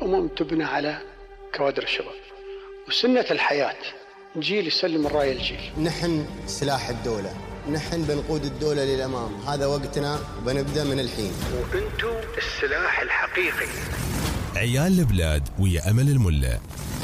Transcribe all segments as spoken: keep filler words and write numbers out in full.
الأمم تبنى على كوادر الشباب، وسنة الحياة جيل يسلم الراية الجيل. نحن سلاح الدولة، نحن بنقود الدولة للأمام، هذا وقتنا وبنبدأ من الحين. وأنتم السلاح الحقيقي. عيال البلاد ويا أمل الملا.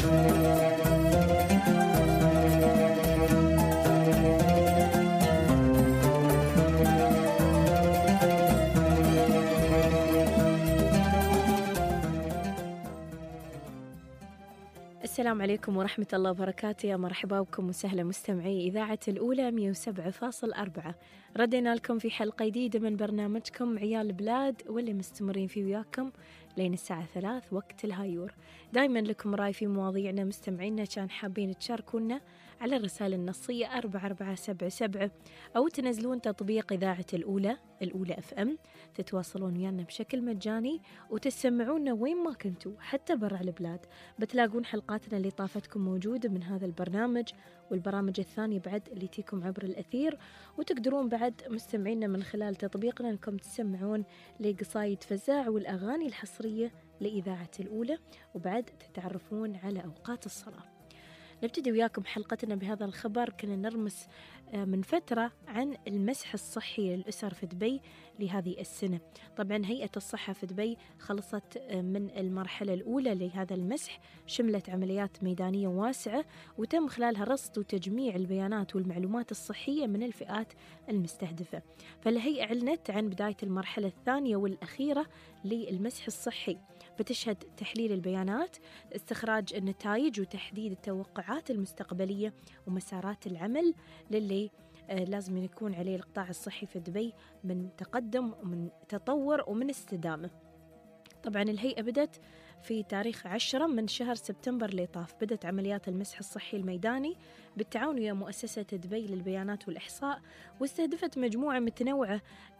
السلام عليكم ورحمة الله وبركاته، يا مرحبا بكم وسهلا مستمعي إذاعة الأولى مئة وسبعة فاصلة أربعة. ردينا لكم في حلقة جديدة من برنامجكم عيال البلاد، واللي مستمرين فيه وياكم لين الساعة ثلاث وقت الهايور. دايما لكم رأي في مواضيعنا مستمعينا، كان حابين تشاركونا على الرسائل النصية أربعة أربعة سبعة سبعة، أو تنزلون تطبيق إذاعة الأولى الأولى أف أم، تتواصلون ويانا بشكل مجاني وتسمعونا وين ما كنتوا حتى برا البلاد. بتلاقون حلقاتنا اللي طافتكم موجودة من هذا البرنامج والبرامج الثانية بعد اللي تيكم عبر الأثير، وتقدرون بعد مستمعينا من خلال تطبيقنا أنكم تسمعون لقصايد فزاع والأغاني الحصرية لإذاعة الأولى، وبعد تتعرفون على أوقات الصلاة. نبتدي وياكم حلقتنا بهذا الخبر. كنا نرمس من فترة عن المسح الصحي للأسر في دبي لهذه السنة. طبعا هيئة الصحة في دبي خلصت من المرحلة الأولى لهذا المسح، شملت عمليات ميدانية واسعة وتم خلالها رصد وتجميع البيانات والمعلومات الصحية من الفئات المستهدفة. فالهيئة أعلنت عن بداية المرحلة الثانية والأخيرة للمسح الصحي، بتشهد تحليل البيانات، استخراج النتائج، وتحديد التوقعات المستقبلية ومسارات العمل للي آه لازم يكون عليه القطاع الصحي في دبي من تقدم ومن تطور ومن استدامة. طبعا الهيئة بدأت في تاريخ عشرة من شهر سبتمبر اللي طاف، بدأت عمليات المسح الصحي الميداني بالتعاون ويا مؤسسة دبي للبيانات والإحصاء، واستهدفت مجموعة متنوعة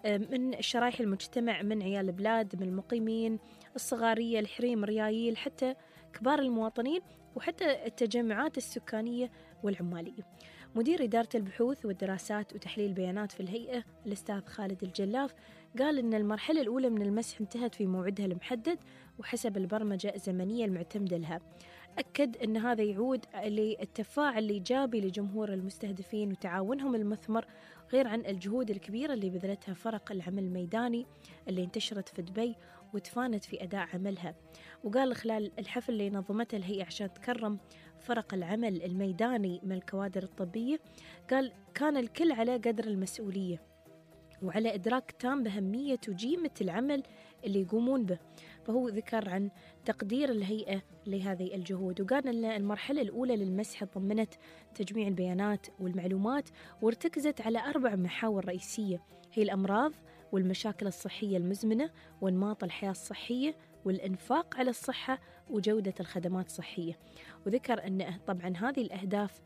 من شرائح المجتمع، من عيال البلاد، من المقيمين، الصغارية، الحريم، الريايل، حتى كبار المواطنين، وحتى التجمعات السكانية والعمالية. مدير إدارة البحوث والدراسات وتحليل البيانات في الهيئة الأستاذ خالد الجلاف قال إن المرحلة الأولى من المسح انتهت في موعدها المحدد وحسب البرمجة الزمنية المعتمدة لها. أكد أن هذا يعود للتفاعل الإيجابي لجمهور المستهدفين وتعاونهم المثمر، غير عن الجهود الكبيرة اللي بذلتها فرق العمل الميداني اللي انتشرت في دبي وتفانت في أداء عملها. وقال خلال الحفل اللي نظمته الهيئة عشان تكرم فرق العمل الميداني من الكوادر الطبية، قال كان الكل على قدر المسؤولية وعلى إدراك تام بأهمية وجيمة العمل اللي يقومون به. فهو ذكر عن تقدير الهيئة لهذه الجهود، وقال أن المرحلة الأولى للمسح ضمنت تجميع البيانات والمعلومات، وارتكزت على أربع محاور رئيسية، هي الأمراض والمشاكل الصحية المزمنة، وانماط الحياة الصحية، والإنفاق على الصحة، وجودة الخدمات الصحية. وذكر أن طبعا هذه الأهداف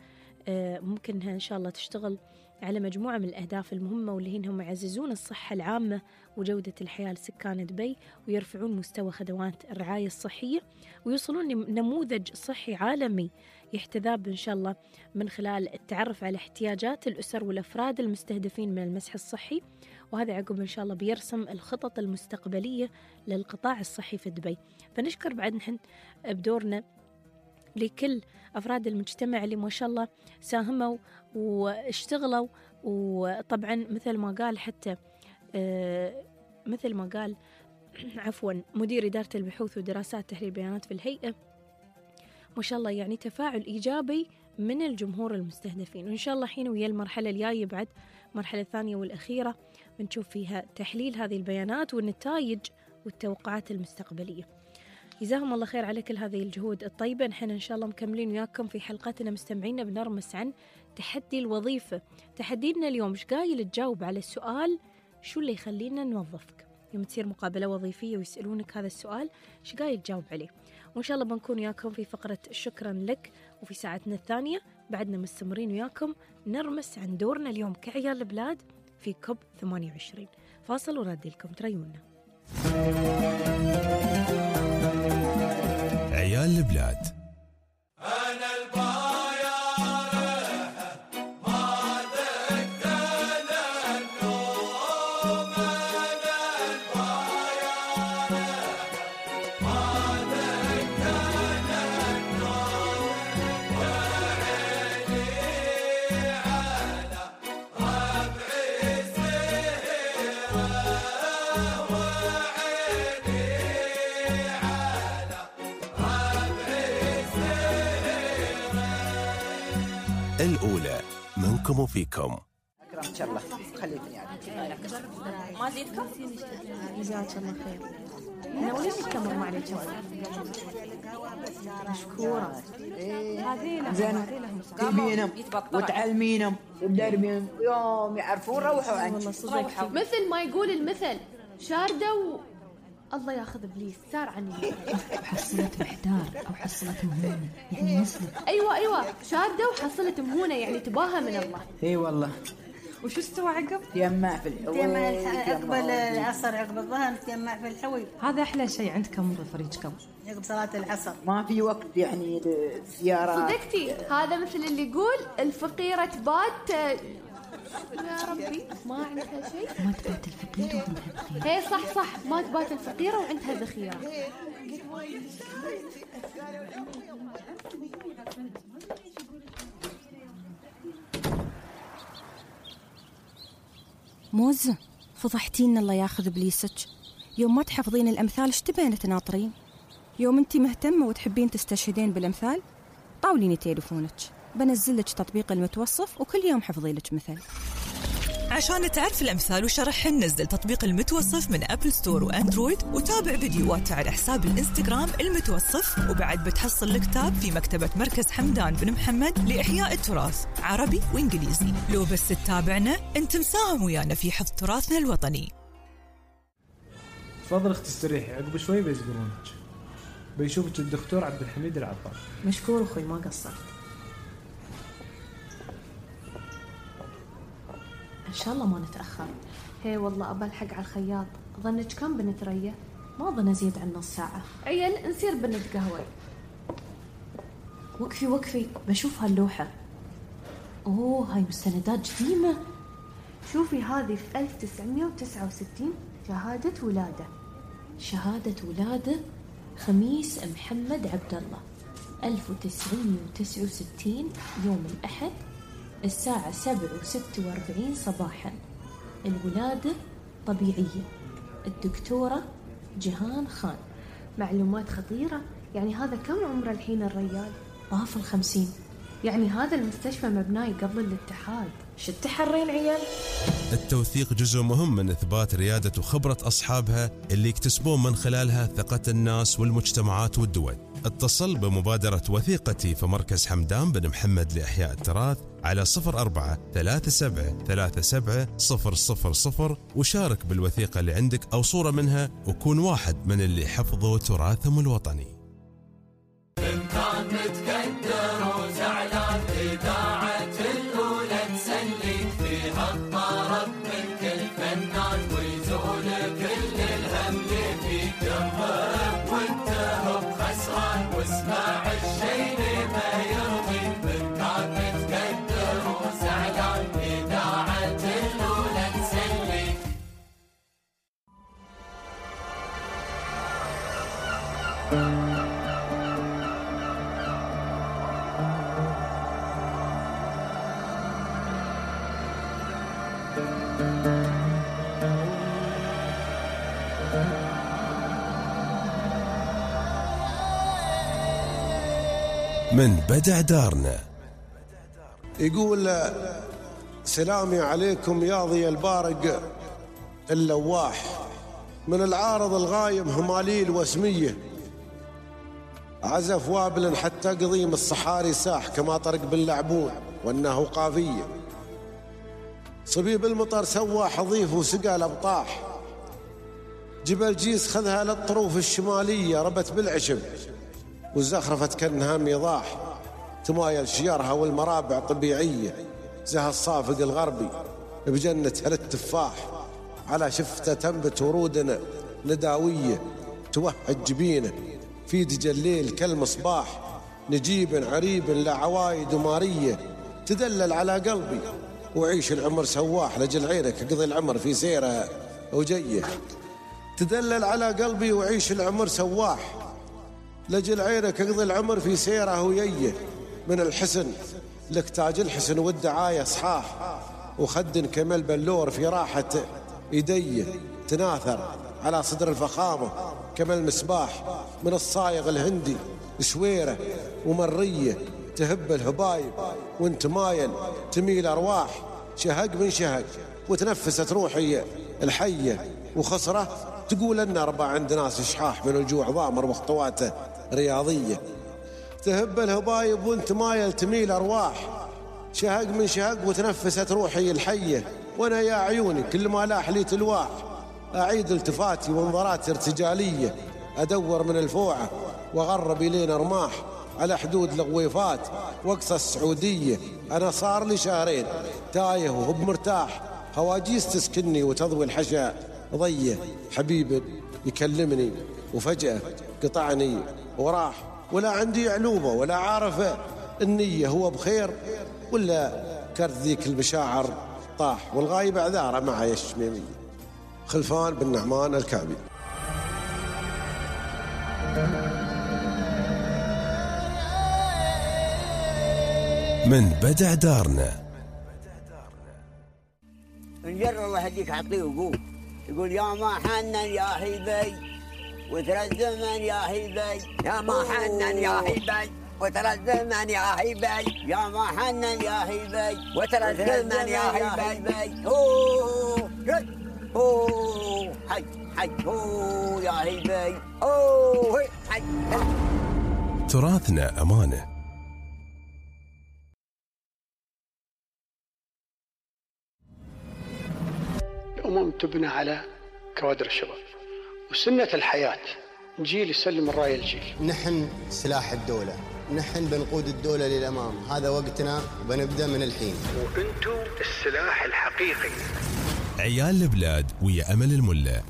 ممكنها إن شاء الله تشتغل على مجموعة من الأهداف المهمة، واللي هم يعززون الصحة العامة وجودة الحياة لسكان دبي، ويرفعون مستوى خدمات الرعاية الصحية، ويوصلون لنموذج صحي عالمي يحتذى إن شاء الله من خلال التعرف على احتياجات الأسر والأفراد المستهدفين من المسح الصحي. وهذا عقب إن شاء الله بيرسم الخطط المستقبلية للقطاع الصحي في دبي. فنشكر بعد نحن بدورنا لكل أفراد المجتمع اللي ما شاء الله ساهموا واشتغلوا. وطبعا مثل ما قال حتى آه مثل ما قال عفوا مدير إدارة البحوث ودراسات تحليل البيانات في الهيئة، ما شاء الله يعني تفاعل إيجابي من الجمهور المستهدفين. وإن شاء الله حين ويا المرحلة الجاية بعد المرحلة الثانية والأخيرة بنشوف فيها تحليل هذه البيانات والنتائج والتوقعات المستقبلية. جزاهم الله خير على كل هذه الجهود الطيبة. نحن إن شاء الله مكملين وياكم في حلقاتنا مستمعين، بنرمس عن تحدي الوظيفة. تحدينا اليوم مش قايل تجاوب على السؤال شو اللي يخلينا نوظفك. يوم تصير مقابلة وظيفية ويسألونك هذا السؤال شو قايل تجاوب عليه. وإن شاء الله بنكون وياكم في فقرة شكرا لك، وفي ساعتنا الثانية بعدنا مستمرين وياكم نرمس عن دورنا اليوم كعيال البلاد في كوب ثمانية وعشرين. فاصل وردي لكم تريونا. عيال البلاد. الأولى، منكم وفيكم. أكرمك الله، خليكني يعني. ما زيدكم؟ جزاك الله خير. ناولين التمر معلش. مشكورة. زين تبينهم وتعلمينهم وتدربينهم يوم يعرفون روحوا عنك. مثل ما يقول المثل شاردة و... الله ياخذ ابليس سار عني. حصلت محتار او حصلت مهونة يعني مسلم. ايوه ايوه شاردة وحصلت مهونة يعني تباها من الله. اي والله. وشو استوى عقب؟ تيمع في الحوي، تيمع عقب العصر عقب الظهر تيمع في الحوي. هذا احلى شيء عندكم رفريجكم عقب صلاة العصر ما في وقت يعني للزيارات. صدقتي هذا مثل اللي يقول الفقيرة تبات يا ربي ما عندها شيء. ما تبات الفقيرة وعندها ذخيرة. هي صح صح ما تبات الفقيرة وعندها ذخيرة. موز فضحتين الله ياخذ بليسك. يوم ما تحفظين الأمثال ايش تبين تناطرين؟ يوم انتي مهتمة وتحبين تستشهدين بالأمثال طاوليني تليفونك بنزلك تطبيق المتوصف وكل يوم حفظي لك مثل. عشان تعرف الأمثال وشرحهن نزل تطبيق المتوصف من أبل ستور وأندرويد وتابع فيديوهات على حساب الإنستغرام المتوصف. وبعد بتحصل الكتاب في مكتبة مركز حمدان بن محمد لإحياء التراث عربي وإنجليزي. لو بس تتابعنا أنت مساهم ويانا في حفظ تراثنا الوطني. تفضل اختي استريحي عقب شوي بيزورونك. بيشوفك الدكتور عبد الحميد العطار. مشكور أخوي ما قصرت. إن شاء الله ما نتأخر. هي والله أبى الحق على الخياط. ظنك كم بنت ريا؟ ما ظن أزيد عن نص ساعة. عيل نصير بنت قهوة. وقفي وقفي بشوف هاللوحة. أوه هاي مستندات قديمة. شوفي هذه في ألف وتسعمائة وتسعة وستين شهادة ولادة. شهادة ولادة خميس محمد عبد الله ألف وتسعمائة وتسعة وستين يوم الأحد الساعة سبعة وستة وأربعين صباحا. الولادة طبيعية. الدكتورة جهان خان. معلومات خطيرة. يعني هذا كم عمره الحين الرجال؟ طاف الخمسين. يعني هذا المستشفى مبناي قبل الاتحاد. شو التحرين عيال؟ التوثيق جزء مهم من إثبات ريادة وخبرة أصحابها اللي يكتسبون من خلالها ثقة الناس والمجتمعات والدول. اتصل بمبادرة وثيقتي في مركز حمدان بن محمد لإحياء التراث على صفر أربعة ثلاثة سبعة ثلاثة سبعة صفر صفر صفر وشارك بالوثيقة اللي عندك أو صورة منها وكون واحد من اللي حفظوا تراثهم الوطني. إن كان متكدر وزعلان إذاعة الأولى تسليك فيها الطرب من كل فنان ويزول كل الهم اللي فيك جنبك وانت هو خسران واسمع الشي اللي ما يرضي. إن كان متكدر وزعلان إذاعة الأولى تسليك. من بدع دارنا يقول سلامي عليكم يا ضي البارق اللواح من العارض الغايم هماليل وسمية عزف وابل حتى قضيم الصحاري ساح كما طرق باللعبون وانه قافية صبيب المطر سوى حضيف وسقى الابطاح جبل جيس خذها للطروف الشمالية ربت بالعشب وزخرفت كأنها ميضاح تمايل شجرها والمرابع طبيعية زها الصافق الغربي بجنة هل التفاح على شفته تنبت ورودنا نداوية توهج جبينه في دج الليل كالمصباح نجيب عريب لعوايد ومارية تدلل على قلبي وعيش العمر سواح لجل عينك قضي العمر في سيرها وجيه تدلل على قلبي وعيش العمر سواح لجل عينك اقضي العمر في سيره وييه من الحسن لك تاج الحسن والدعاية صحاح وخد كمل بلور في راحة ايديه تناثر على صدر الفخامة كما المسباح من الصايغ الهندي سويرة ومرية تهب الهبايب وانت مايل تميل أرواح، شهق من شهق وتنفست روحي الحية وخسرة، تقول أن أربع عند ناس شحاح من الجوع ضامر وخطواته رياضية، تهب الهبايب وانت مايل تميل أرواح، شهق من شهق وتنفست روحي الحية، وانا يا عيوني كل ما لاح لي تلواح اعيد التفاتي وانظرات ارتجالية، ادور من الفوعة واغرب الين رماح على حدود الغويفات واقصى السعودية، انا صار لي شهرين تايه وهو بمرتاح، هواجيس تسكني وتضوي الحشاء ضيه، حبيب يكلمني وفجأة قطعني وراح، ولا عندي علوبة ولا عارفة النية هو بخير ولا كرت ذيك المشاعر طاح، والغايب اعذاره معي الشميمية. خلفان بن نعمان الكعبي. من بدع دارنا نجر الله يهديك عطيه وقول، يقول يا ما حنن يا هيبي وترى الزمن يا هيبي، يا ما حنن يا هيبي وترى الزمن يا هيبي، يا ما حنن يا هيبي وترى الزمن يا هيبي، اوه اوه حي حي اوه يا هيبي اوه حي. تراثنا أمانة. الأمم تبنى على كوادر الشباب، وسنة الحياة جيل يسلم الراية الجيل. نحن سلاح الدولة، نحن بنقود الدولة للأمام، هذا وقتنا وبنبدأ من الحين. وأنتم السلاح الحقيقي. عيال البلاد ويا أمل الملا.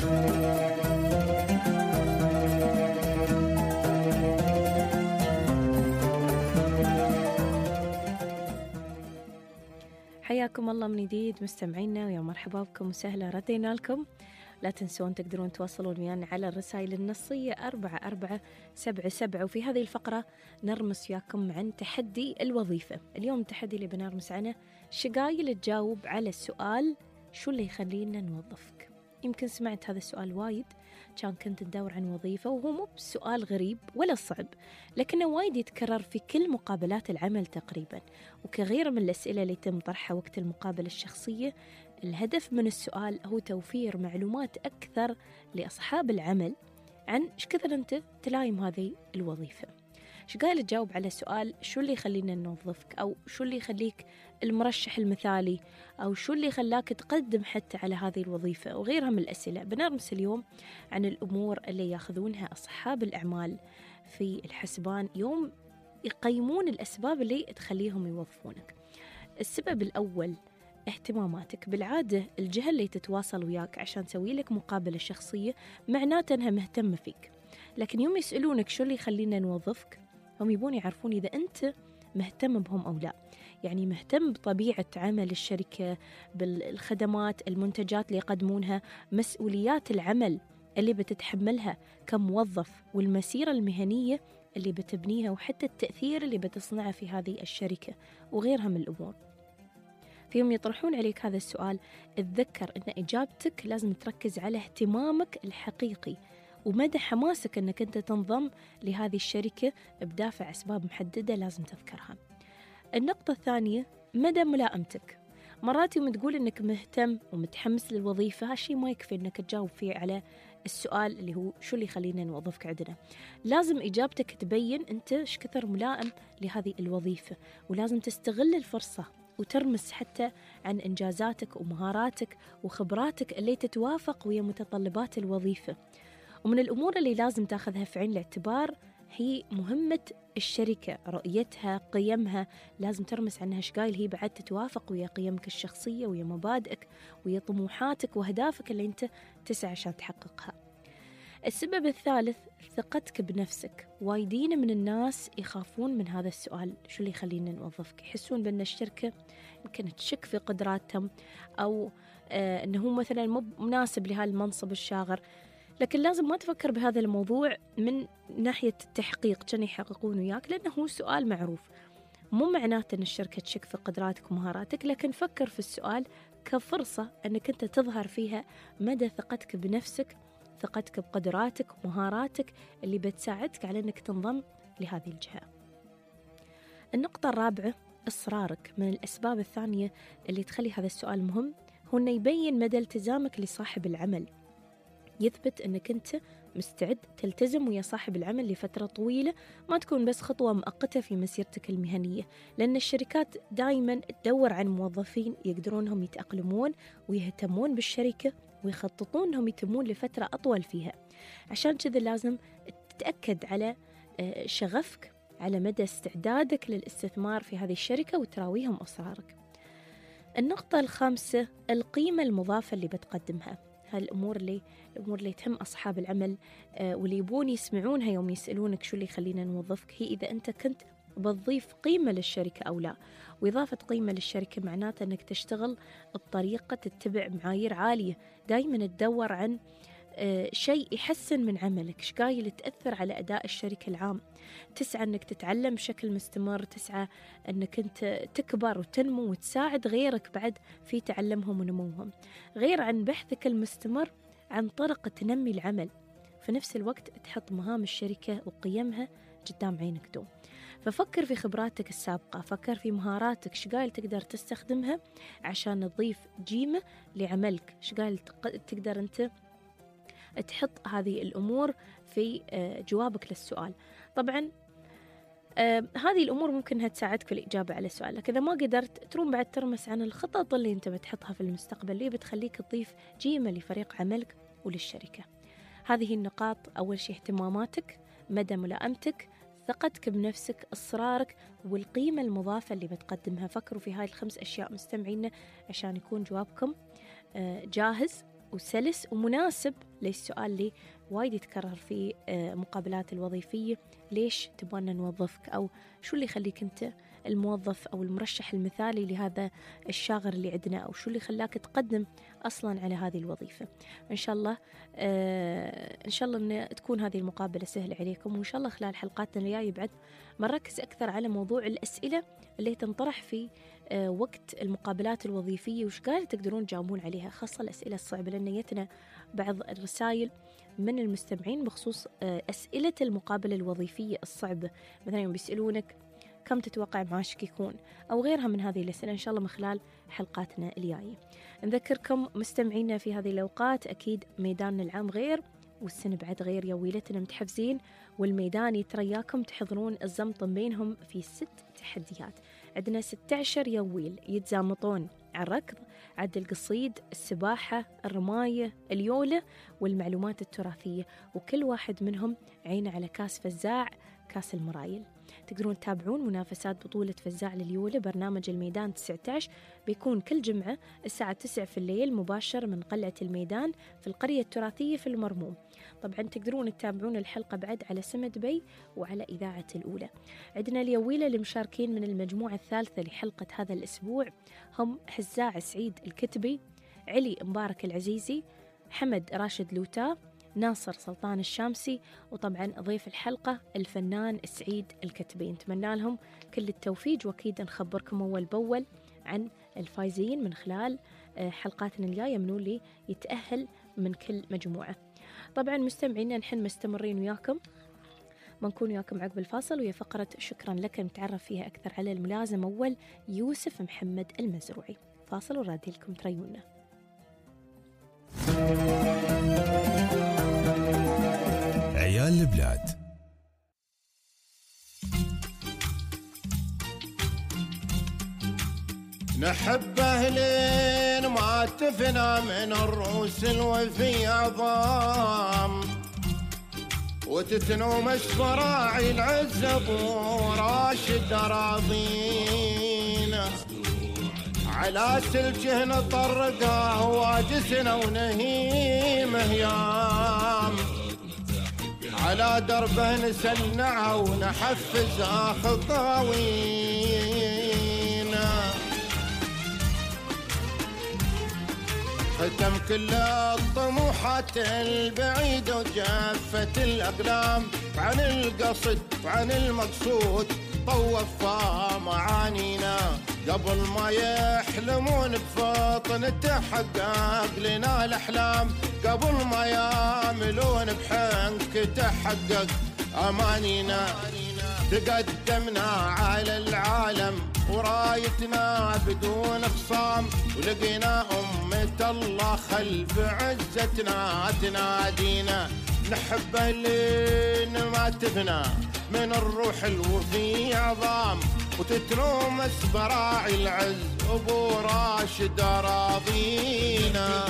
حياكم الله من جديد مستمعينا، ويا مرحبا بكم وسهلا، ردينا لكم. لا تنسون تقدرون تواصلون ويانا على الرسائل النصية أربعة أربعة سبعة سبعة. وفي هذه الفقرة نرمس وياكم عن تحدي الوظيفة. اليوم التحدي اللي بنرمس عنه شقايل تجاوب على السؤال شو اللي يخلينا نوظفك. يمكن سمعت هذا السؤال وايد، كان كنت تدور عن وظيفة، وهو مو بسؤال غريب ولا صعب، لكنه وايد يتكرر في كل مقابلات العمل تقريبا، وكغير من الأسئلة اللي تم طرحها وقت المقابلة الشخصية. الهدف من السؤال هو توفير معلومات أكثر لأصحاب العمل عن إيش كثر أنت تلايم هذه الوظيفة. شقايل تجاوب على سؤال شو اللي يخلينا نوظفك، أو شو اللي يخليك المرشح المثالي، أو شو اللي خلاك تقدم حتى على هذه الوظيفة، وغيرها من الأسئلة. بنرمس اليوم عن الأمور اللي ياخذونها أصحاب الأعمال في الحسبان يوم يقيمون الأسباب اللي تخليهم يوظفونك. السبب الأول اهتماماتك. بالعادة الجهة اللي تتواصل وياك عشان تسوي لك مقابلة شخصية معناته أنها مهتمة فيك، لكن يوم يسألونك شو اللي يخلينا نوظفك، هم يبون يعرفون إذا أنت مهتم بهم أو لا. يعني مهتم بطبيعة عمل الشركة، بالخدمات المنتجات اللي يقدمونها، مسؤوليات العمل اللي بتتحملها كموظف، والمسيرة المهنية اللي بتبنيها، وحتى التأثير اللي بتصنعه في هذه الشركة، وغيرها من الأمور. فيهم يطرحون عليك هذا السؤال، اتذكر أن إجابتك لازم تركز على اهتمامك الحقيقي ومدى حماسك أنك أنت تنضم لهذه الشركة بدافع أسباب محددة لازم تذكرها. النقطة الثانية مدى ملائمتك. مرات يوم تقول أنك مهتم ومتحمس للوظيفة، هالشي ما يكفي أنك تجاوب فيه على السؤال اللي هو شو اللي يخلينا نوظفك عندنا. لازم إجابتك تبين أنت إيش كثر ملائم لهذه الوظيفة، ولازم تستغل الفرصة وترمس حتى عن إنجازاتك ومهاراتك وخبراتك اللي تتوافق ويا متطلبات الوظيفة. ومن الأمور اللي لازم تاخذها في عين الاعتبار هي مهمة الشركة، رؤيتها، قيمها، لازم ترمس عنها شقايل هي بعد تتوافق ويا قيمك الشخصية ويا مبادئك ويا طموحاتك وأهدافك اللي أنت تسعى عشان تحققها. السبب الثالث ثقتك بنفسك. وايدين من الناس يخافون من هذا السؤال، شو اللي يخلينا نوظفك، يحسون بأن الشركة يمكن تشك في قدراتهم، أو آه أنه مثلا مو مناسب لهذا المنصب الشاغر. لكن لازم ما تفكر بهذا الموضوع من ناحية التحقيق كان يحققون وياك، لأنه هو سؤال معروف. مو معناته أن الشركة تشك في قدراتك ومهاراتك، لكن فكر في السؤال كفرصة أنك أنت تظهر فيها مدى ثقتك بنفسك، ثقتك بقدراتك ومهاراتك اللي بتساعدك على أنك تنضم لهذه الجهة. النقطة الرابعة إصرارك. من الأسباب الثانية اللي تخلي هذا السؤال مهم هو أنه يبين مدى التزامك لصاحب العمل، يثبت أنك أنت مستعد تلتزم ويا صاحب العمل لفترة طويلة، ما تكون بس خطوة مؤقتة في مسيرتك المهنية، لأن الشركات دائما تدور عن موظفين يقدرونهم يتأقلمون ويهتمون بالشركة ويخططون أنهم يتمون لفترة أطول فيها. عشان كذا لازم تتأكد على شغفك، على مدى استعدادك للاستثمار في هذه الشركة وتراويهم أسرارك. النقطة الخامسة القيمة المضافة اللي بتقدمها. هالأمور اللي الأمور اللي تهم أصحاب العمل آه واللي يبون يسمعونها يوم يسألونك شو اللي يخلينا نوظفك، هي إذا أنت كنت بتضيف قيمة للشركة أو لا. وإضافة قيمة للشركة معناته أنك تشتغل بطريقة تتبع معايير عالية، دايما تدور عن آه شيء يحسن من عملك، شقايل تأثر على أداء الشركة العام، تسعى أنك تتعلم بشكل مستمر، تسعى أنك أنت تكبر وتنمو وتساعد غيرك بعد في تعلمهم ونموهم، غير عن بحثك المستمر عن طرق تنمي العمل. في نفس الوقت تحط مهام الشركة وقيمها قدام عينك دوم. ففكر في خبراتك السابقة، فكر في مهاراتك، شقايل تقدر تستخدمها عشان تضيف قيمة لعملك، شقايل تقدر أنت تحط هذه الأمور في جوابك للسؤال. طبعا آه هذه الأمور ممكن أنها تساعدك في الإجابة على سؤالك. إذا ما قدرت تروم بعد ترمس عن الخطط اللي أنت بتحطها في المستقبل اللي بتخليك تضيف قيمة لفريق عملك وللشركة. هذه النقاط: أول شيء اهتماماتك، مدى ملائمتك، ثقتك بنفسك، إصرارك، والقيمة المضافة اللي بتقدمها. فكروا في هاي الخمس أشياء مستمعينا عشان يكون جوابكم آه جاهز وسلس ومناسب للسؤال اللي وايد يتكرر في مقابلات الوظيفية: ليش تبغانا نوظفك؟ أو شو اللي يخليك أنت الموظف أو المرشح المثالي لهذا الشاغر اللي عندنا؟ أو شو اللي خلاك تقدم أصلا على هذه الوظيفة؟ إن شاء الله آه إن شاء الله أن تكون هذه المقابلة سهلة عليكم، وإن شاء الله خلال حلقاتنا الجاية بعد مركز أكثر على موضوع الأسئلة اللي تنطرح في آه وقت المقابلات الوظيفية، وش قال تقدرون تجاوبون عليها، خاصة الأسئلة الصعبة، لأن جتنا بعض الرسائل من المستمعين بخصوص آه أسئلة المقابلة الوظيفية الصعبة. مثلا يوم بيسألونك كم تتوقع معاشك يكون، أو غيرها من هذه الأسئلة، إن شاء الله من خلال حلقاتنا الجاية. نذكركم مستمعينا في هذه الأوقات أكيد ميداننا العام غير والسنة بعد غير، يا ويلتنا متحفزين والميدان يترياكم تحضرون الزمطن بينهم في ست تحديات. عندنا ستة عشر يويل يتزامطون على الركض، عد القصيد، السباحة، الرماية، اليولة والمعلومات التراثية، وكل واحد منهم عينه على كاس فزاع، كاس المرايل. تقدرون تتابعون منافسات بطولة فزاع لليولة. برنامج الميدان تسعة عشر بيكون كل جمعة الساعة تسعة في الليل مباشر من قلعة الميدان في القرية التراثية في المرموم. طبعا تقدرون تتابعون الحلقة بعد على سمد بي وعلى إذاعة الأولى. عندنا اليويلة المشاركين من المجموعة الثالثة لحلقة هذا الأسبوع هم هزاع سعيد الكتبي، علي مبارك العزيزي، حمد راشد لوتا، ناصر سلطان الشامسي، وطبعا ضيف الحلقة الفنان سعيد الكتبي. نتمنى لهم كل التوفيق، وأكيد نخبركم أول بأول عن الفايزين من خلال حلقاتنا الجاية منو اللي يتأهل من كل مجموعة. طبعا مستمعينا نحن مستمرين وياكم، بنكون وياكم عقب الفاصل ويا فقرة شكرا لك نتعرف فيها أكثر على الملازم أول يوسف محمد المزروعي. فاصل ورادي لكم تريونا. عيال البلاد. نحب أهلين ما تفنى من الرؤوس الوفي عظام، وتتنوم الصراعي العزب وراشد راضين، على سلجه نطرقه واجسنا ونهيم هيام، على دربه نسنعه ونحفز خطاوين، ختم كل الطموحات البعيد وجفت الأقلام عن القصد وعن المقصود، طوف معانينا قبل ما يحلمون بفطن تحقق لنا الأحلام، قبل ما يعملون بحنك تحقق أمانينا، تقدمنا على العالم ورايتنا بدون خصام، ولقينا أمة الله خلف عزتنا تنادينا، نحبه لين ما تفنى من الروح الوفي عظام، وتترومس براعي العز أبو راشد راضينا.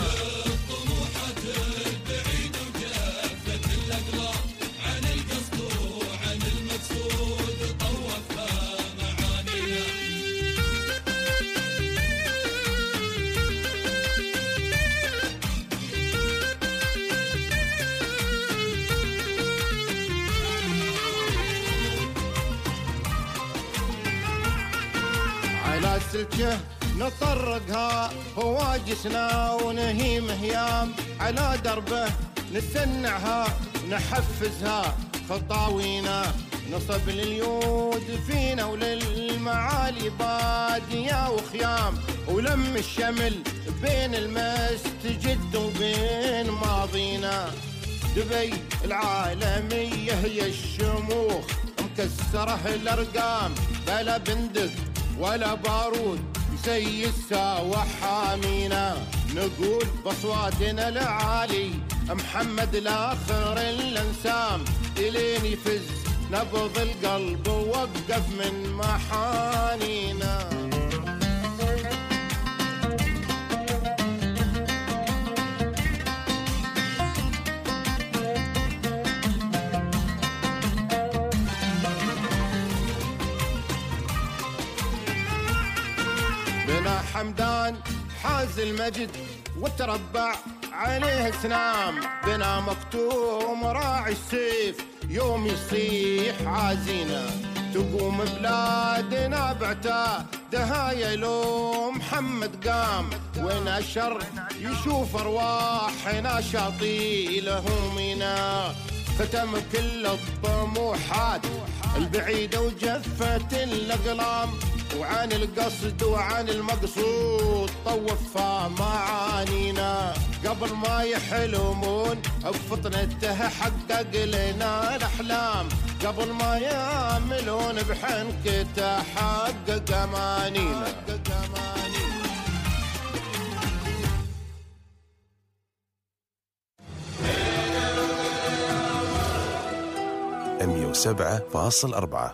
سلكه نطرقها هواجسنا ونهيم هيام، على دربه نسنعها نحفزها خطاوينا، نصب لليود فينا وللمعالي بادية وخيام، ولم الشمل بين المسجد وبين ماضينا. دبي العالمية هي الشموخ مكسره الأرقام، بلا بندق ولا بارود مسيسها وحامينا، نقول بصواتنا العالي محمد الآخر الانسام، إلين يفز نبض القلب ووقف من محانينا. حمدان حاز المجد وتربع عليه سنام، بنا مكتوم راعي السيف يوم يصيح عازينا، تقوم بلادنا بعتا دهايا لو محمد قام، ونشر يشوف ارواحنا شاطي لهمنا، ختم كل الطموحات البعيدة وجفت الأقلام، وعن القصد وعن المقصود طوفها معانينا، قبل ما يحلمون بفطنته حقق لنا الأحلام، قبل ما يعملون بحنكته حقق أمانينا. مية وسبعة فاصل أربعة.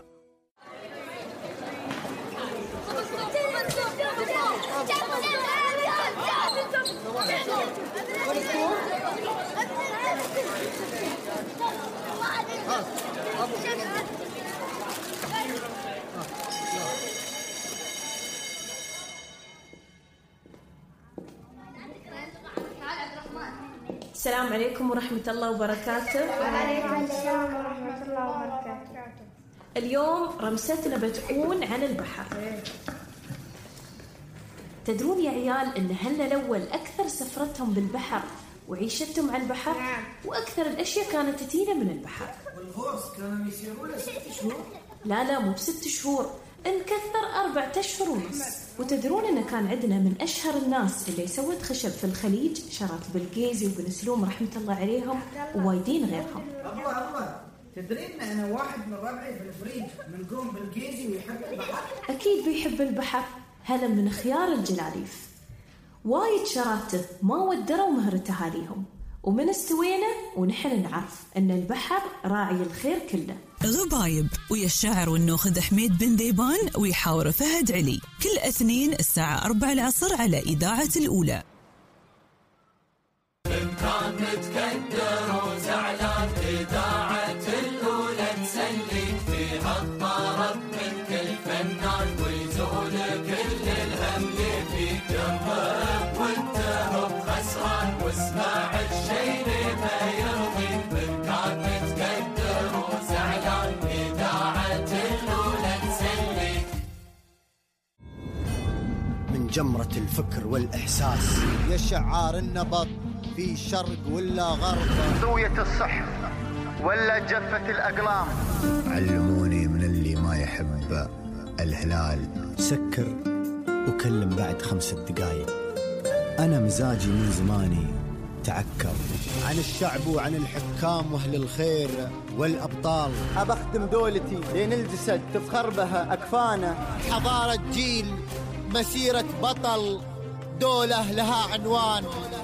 السلام عليكم ورحمة الله وبركاته. وعليكم السلام ورحمة الله وبركاته. اليوم رمستنا بتكون عن البحر. تدرون يا عيال إن هلنا الأول أكثر سفرتهم بالبحر وعيشتهم على البحر، وأكثر الأشياء كانت تتينا من البحر. والغوص كانوا يسيروا له ست شهور؟ لا لا مو بست شهور، انكثر أربعة أشهر ونص. وتدرون إن كان عندنا من أشهر الناس اللي سوت خشب في الخليج شرات بالقيزي وبن سلوم رحمة الله عليهم ووايدين غيرهم. الله الله، تدرين أنا واحد من ربعي في الفريج من قوم بالقيزي ويحب البحر؟ أكيد بيحب البحر، هذا من خيار الجلاليف. وايد شراته ما ودروا مهر تهاليهم، ومن استوينا ونحن نعرف أن البحر راعي الخير كله. غبايب ويا الشاعر والنوخذ حميد بن ذيبان ويحاور فهد علي، كل اثنين الساعة أربعة العصر على إذاعة الأولى. إن كان متكدر وزعلان إذاعة الأولى تسليك فيها الطرب من كل فنان ويزول كل الهم اللي فيك جنبك وانت هو خسران، واسمع الشي اللي ما يرضيك. إن كان متكدر وزعلان إذاعة الأولى تسليك. من جمرة الفكر والإحساس يا شعار النبض في شرق ولا غرب، ذوية الصح ولا جفة الأقلام. علموني من اللي ما يحب الهلال سكر وكلم بعد خمس دقايق. أنا مزاجي من زماني نتعكر عن الشعب وعن الحكام واهل الخير والابطال. ابخدم دولتي لين الجسد تفخر بها اكفانا. حضارة جيل، مسيرة بطل، دولة لها عنوان.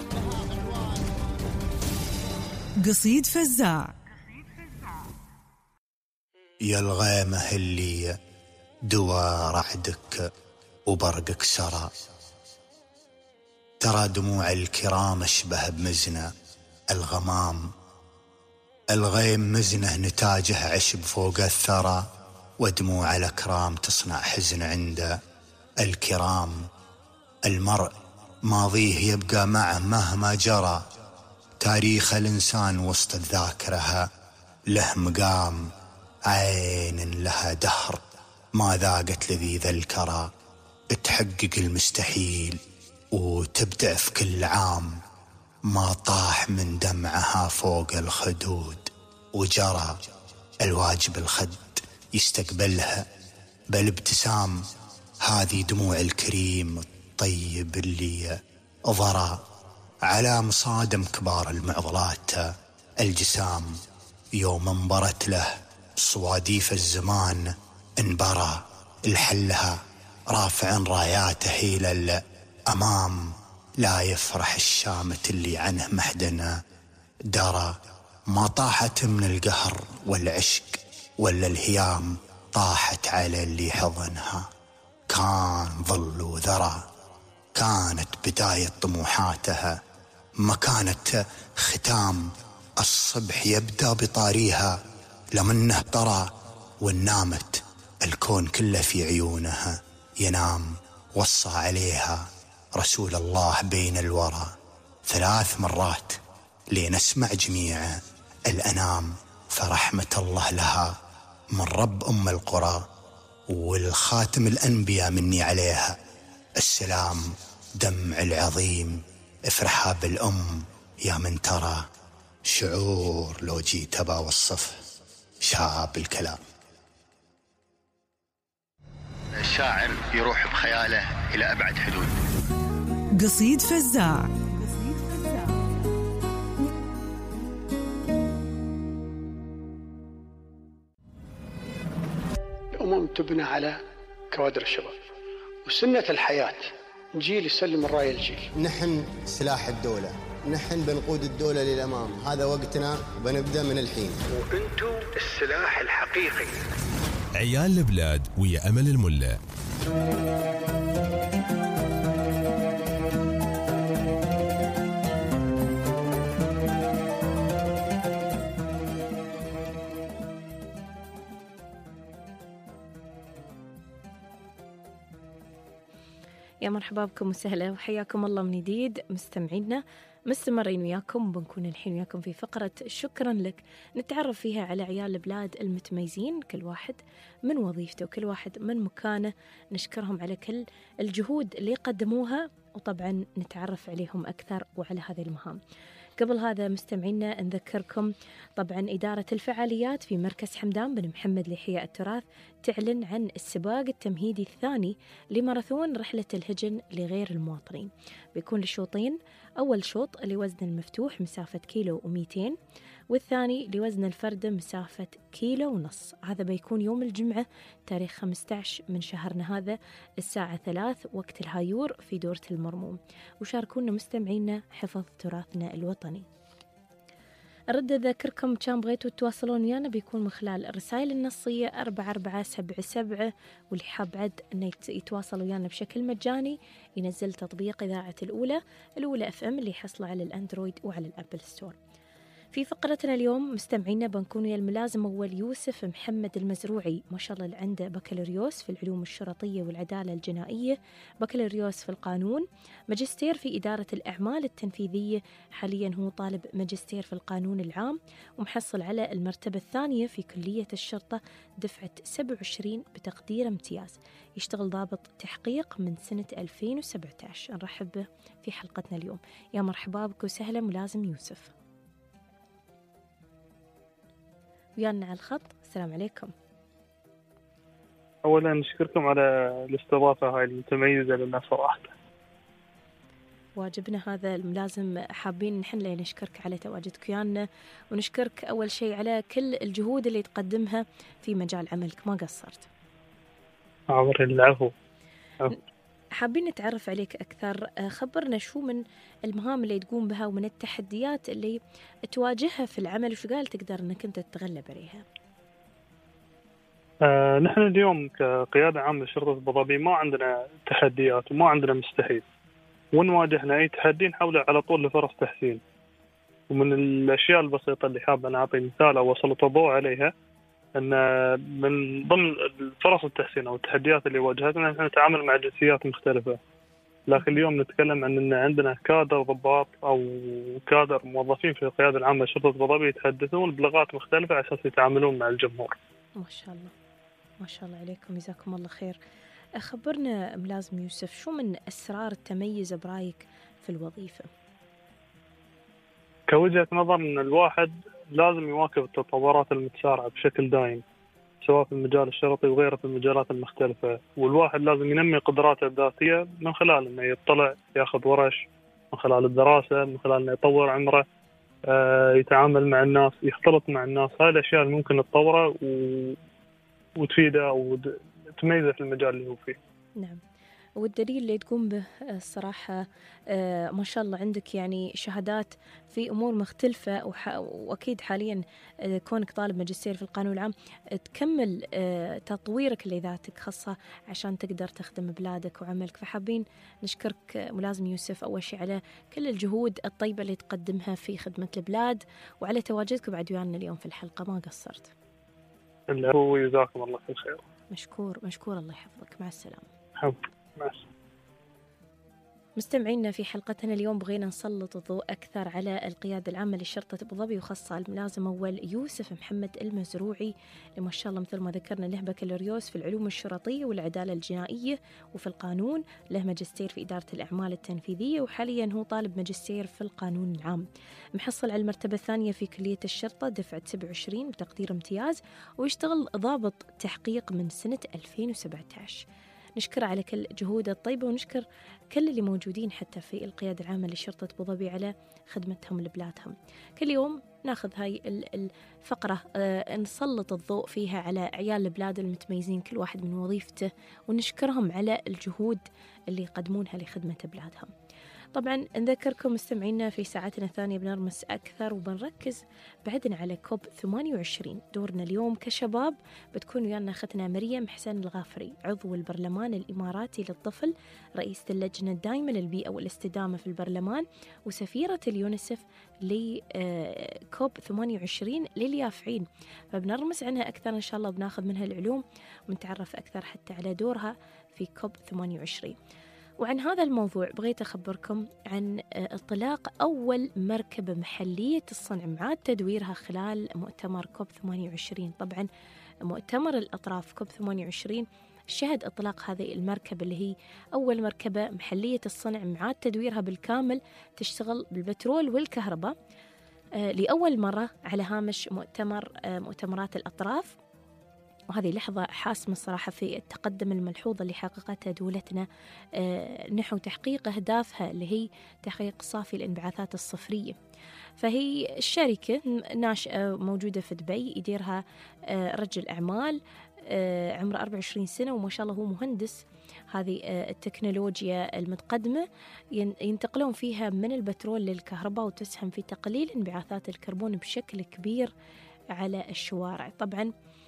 قصيد فزاع. يا الغيمة اللي دوا رعدك وبرقك سرى، ترى دموع الكرام اشبه بمزنة الغمام. الغيم مزنه نتاجه عشب فوق الثرى، ودموع الأكرام تصنع حزن عند الكرام. المرء ماضيه يبقى معه مهما جرى، تاريخ الإنسان وسط الذاكرة له مقام. عين لها دهر ما ذاقت لذيذ الكرى، بتحقق المستحيل وتبدأ في كل عام. ما طاح من دمعها فوق الخدود وجرى، الواجب الخد يستقبلها بالابتسام. هذه دموع الكريم الطيب اللي ضرى على مصادم كبار المعضلات الجسام. يوم انبرت له صواديف الزمان انبرى، الحلها رافع راياته إلى الأمام. لا يفرح الشامت اللي عنه محدنا درى، ما طاحت من القهر والعشق ولا الهيام، طاحت على اللي حضنها كان ظل وذرى. كانت بداية طموحاتها، ما كانت ختام. الصبح يبدأ بطاريها لمنه طرى، ونامت الكون كله في عيونها ينام. وصى عليها رسول الله بين الورى ثلاث مرات لنسمع جميع الأنام. فرحمة الله لها من رب أم القرى، والخاتم الأنبياء مني عليها السلام. دمع العظيم افرحها بالأم يا من ترى، شعور لو جيت أبا وصفه شاب الكلام. الشاعر يروح بخياله إلى أبعد حدود. قصيد فزاع. الأمم تبنى على كوادر الشباب، وسنة الحياة جيل يسلم الراية الجيل. نحن سلاح الدولة، نحن بنقود الدولة للأمام. هذا وقتنا وبنبدأ من الحين. وأنتم السلاح الحقيقي. عيال البلاد ويا أمل الملا. يا مرحبا بكم وسهلا وحياكم الله من جديد مستمعينا. مستمرين وياكم، بنكون الحين وياكم في فقرة شكرا لك، نتعرف فيها على عيال البلاد المتميزين، كل واحد من وظيفته وكل واحد من مكانه، نشكرهم على كل الجهود اللي قدموها، وطبعا نتعرف عليهم أكثر وعلى هذه المهام. قبل هذا مستمعينا نذكركم طبعا إدارة الفعاليات في مركز حمدان بن محمد لإحياء التراث تعلن عن السباق التمهيدي الثاني لماراثون رحلة الهجن لغير المواطنين. بيكون لشوطين، أول شوط لوزن المفتوح مسافة كيلو ومئتين، والثاني لوزن الفردة مسافة كيلو ونص. هذا بيكون يوم الجمعة تاريخ خمسة عشر من شهرنا هذا الساعة ثلاث وقت الهايور في دورة المرموم. وشاركونا مستمعينا حفظ تراثنا الوطني. أرد أذكركم كان بغيتوا تتواصلون ويانا بيكون من خلال الرسائل النصية أربعة أربعة سبعة سبعة، واللي حاب عد أن يتواصل ويانا بشكل مجاني ينزل تطبيق إذاعة الأولى الأولى أف أم اللي يحصله على الأندرويد وعلى الأبل ستور. في فقرتنا اليوم مستمعينا بنكون ويا الملازم أول يوسف محمد المزروعي، ما شاء الله اللي عنده بكالوريوس في العلوم الشرطية والعدالة الجنائية، بكالوريوس في القانون، ماجستير في إدارة الأعمال التنفيذية، حاليا هو طالب ماجستير في القانون العام، ومحصل على المرتبة الثانية في كلية الشرطة دفعة سبعة وعشرين بتقدير امتياز. يشتغل ضابط تحقيق من سنة ألفين وسبعة عشر. نرحب به في حلقتنا اليوم. يا مرحبا بك وسهلا ملازم يوسف. ويانا على الخط. السلام عليكم. أولا نشكركم على الاستضافة هاي المتميزة لنا صراحة. واجبنا هذا لازم حابين نحن اللي نشكرك على تواجدك ويانا، ونشكرك أول شيء على كل الجهود اللي تقدمها في مجال عملك، ما قصرت. عمر العفو. حابين نتعرف عليك أكثر، خبرنا شو من المهام اللي تقوم بها ومن التحديات اللي تواجهها في العمل وشو قال تقدر أنك أنت تتغلب عليها. آه نحن اليوم كقيادة عامة لشرطة أبو ظبي ما عندنا تحديات وما عندنا مستحيل، وإن واجهنا أي تحدي نحاول على طول لفرص تحسين. ومن الأشياء البسيطة اللي حابة أنا أعطي مثال أو أسلط الضوء عليها، أن من ضمن فرص التحسين أو التحديات اللي واجهتنا نحن نتعامل مع جنسيات مختلفة، لكن اليوم نتكلم عن أن عندنا كادر ضباط أو كادر موظفين في القيادة العامة لشرطة أبو ظبي يتحدثون بلغات مختلفة على أساس يتعاملون مع الجمهور. ما شاء الله ما شاء الله عليكم، جزاكم الله خير. أخبرنا ملازم يوسف، شو من أسرار التميز برأيك في الوظيفة؟ كوجهة نظر أن الواحد لازم يواكب التطورات المتسارعة بشكل دائم، سواء في المجال الشرطي وغيره في المجالات المختلفة، والواحد لازم ينمي قدراته الذاتية من خلال أنه يطلع، يأخذ ورش، من خلال الدراسة، من خلال أنه يطور عمره، يتعامل مع الناس، يختلط مع الناس. هاي الأشياء اللي ممكن تطوره و... وتفيده أو تميزه في المجال اللي هو فيه. نعم، والدليل اللي تقوم به الصراحة آه ما شاء الله عندك يعني شهادات في أمور مختلفة، وح... وأكيد حاليا آه كونك طالب ماجستير في القانون العام آه تكمل آه تطويرك لذاتك خاصة عشان تقدر تخدم بلادك وعملك. فحابين نشكرك آه ملازم يوسف أول شيء على كل الجهود الطيبة اللي تقدمها في خدمة البلاد، وعلى تواجدك بعد ويانا اليوم في الحلقة، ما قصرت. هو جزاكم الله كل خير. مشكور مشكور، الله يحفظك، مع السلامة. حب. مع السلامة. مستمعينا في حلقتنا اليوم بغينا نسلط الضوء أكثر على القيادة العامة لشرطة أبو ظبي، وخاصة الملازم أول يوسف محمد المزروعي اللي ما شاء الله مثل ما ذكرنا له بكالوريوس في العلوم الشرطية والعدالة الجنائية وفي القانون، له ماجستير في إدارة الأعمال التنفيذية، وحاليا هو طالب ماجستير في القانون العام، محصل على المرتبة الثانية في كلية الشرطة دفعة سبعة وعشرين بتقدير امتياز، ويشتغل ضابط تحقيق من سنة ألفين وسبعة عشر. نشكر على كل جهوده الطيبة، ونشكر كل اللي موجودين حتى في القيادة العامة لشرطة أبو ظبي على خدمتهم لبلادهم. كل يوم ناخذ هاي الفقرة آه نسلط الضوء فيها على عيال البلاد المتميزين كل واحد من وظيفته، ونشكرهم على الجهود اللي يقدمونها لخدمة بلادهم. طبعا نذكركم مستمعينا في ساعتنا الثانية بنرمس أكثر وبنركز بعدنا على كوب ثمانية وعشرين. دورنا اليوم كشباب بتكون ويانا أختنا مريم حسن الغافري، عضو البرلمان الإماراتي للطفل، رئيسة اللجنة الدائمة للبيئة والاستدامة في البرلمان، وسفيرة اليونسف لكوب ثمانية وعشرين لليافعين. فبنرمس عنها أكثر إن شاء الله، بناخذ منها العلوم ونتعرف أكثر حتى على دورها في كوب ثمانية وعشرين. وعن هذا الموضوع بغيت أخبركم عن انطلاق أول مركبة محلية الصنع معاد تدويرها خلال مؤتمر كوب ثمانية وعشرين. طبعا مؤتمر الأطراف كوب ثمانية وعشرين شهد إطلاق هذه المركبة اللي هي أول مركبة محلية الصنع معاد تدويرها بالكامل تشتغل بالبترول والكهرباء لأول مرة على هامش مؤتمر مؤتمرات الأطراف. وهذه لحظة حاسمة الصراحة في التقدم الملحوظ اللي حققته دولتنا نحو تحقيق أهدافها اللي هي تحقيق صافي الانبعاثات الصفرية. فهي الشركة ناشئة موجودة في دبي، يديرها رجل أعمال عمره أربعة وعشرين سنة، وما شاء الله هو مهندس هذه التكنولوجيا المتقدمة، ينتقلون فيها من البترول للكهرباء، وتسهم في تقليل انبعاثات الكربون بشكل كبير على الشوارع. طبعا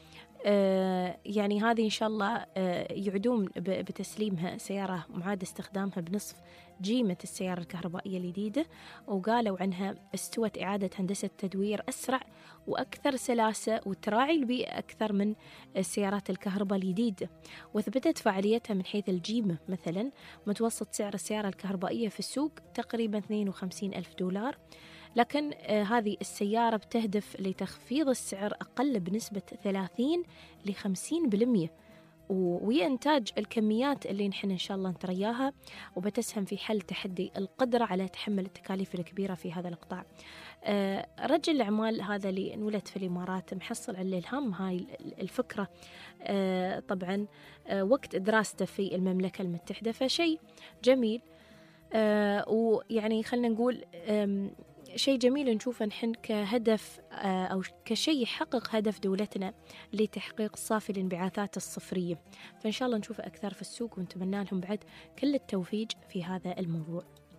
آه يعني هذه إن شاء الله آه يعدون بتسليمها سيارة معاد استخدامها بنصف جيمة السيارة الكهربائية الجديدة، وقالوا عنها استوت إعادة هندسة تدوير أسرع وأكثر سلاسة وتراعي البيئة أكثر من السيارات الكهرباء الجديدة، وثبتت فعاليتها من حيث الجيمة. مثلا متوسط سعر السيارة الكهربائية في السوق تقريبا اثنين وخمسين ألف دولار، لكن آه هذه السيارة بتهدف لتخفيض السعر أقل بنسبة ثلاثين لخمسين بالمئة، وهي إنتاج الكميات اللي نحن إن شاء الله نترياها، وبتسهم في حل تحدي القدرة على تحمل التكاليف الكبيرة في هذا القطاع. آه رجل الأعمال هذا اللي انولد في الإمارات محصل على الإلهام هاي الفكرة آه طبعا آه وقت دراسته في المملكة المتحدة، فشيء جميل. آه ويعني خلنا نقول شيء جميل نشوفه نحن كهدف أو كشيء يحقق هدف دولتنا لتحقيق صافي الانبعاثات الصفرية. فإن شاء الله نشوفه أكثر في السوق، ونتمنى لهم بعد كل التوفيق في هذا الموضوع.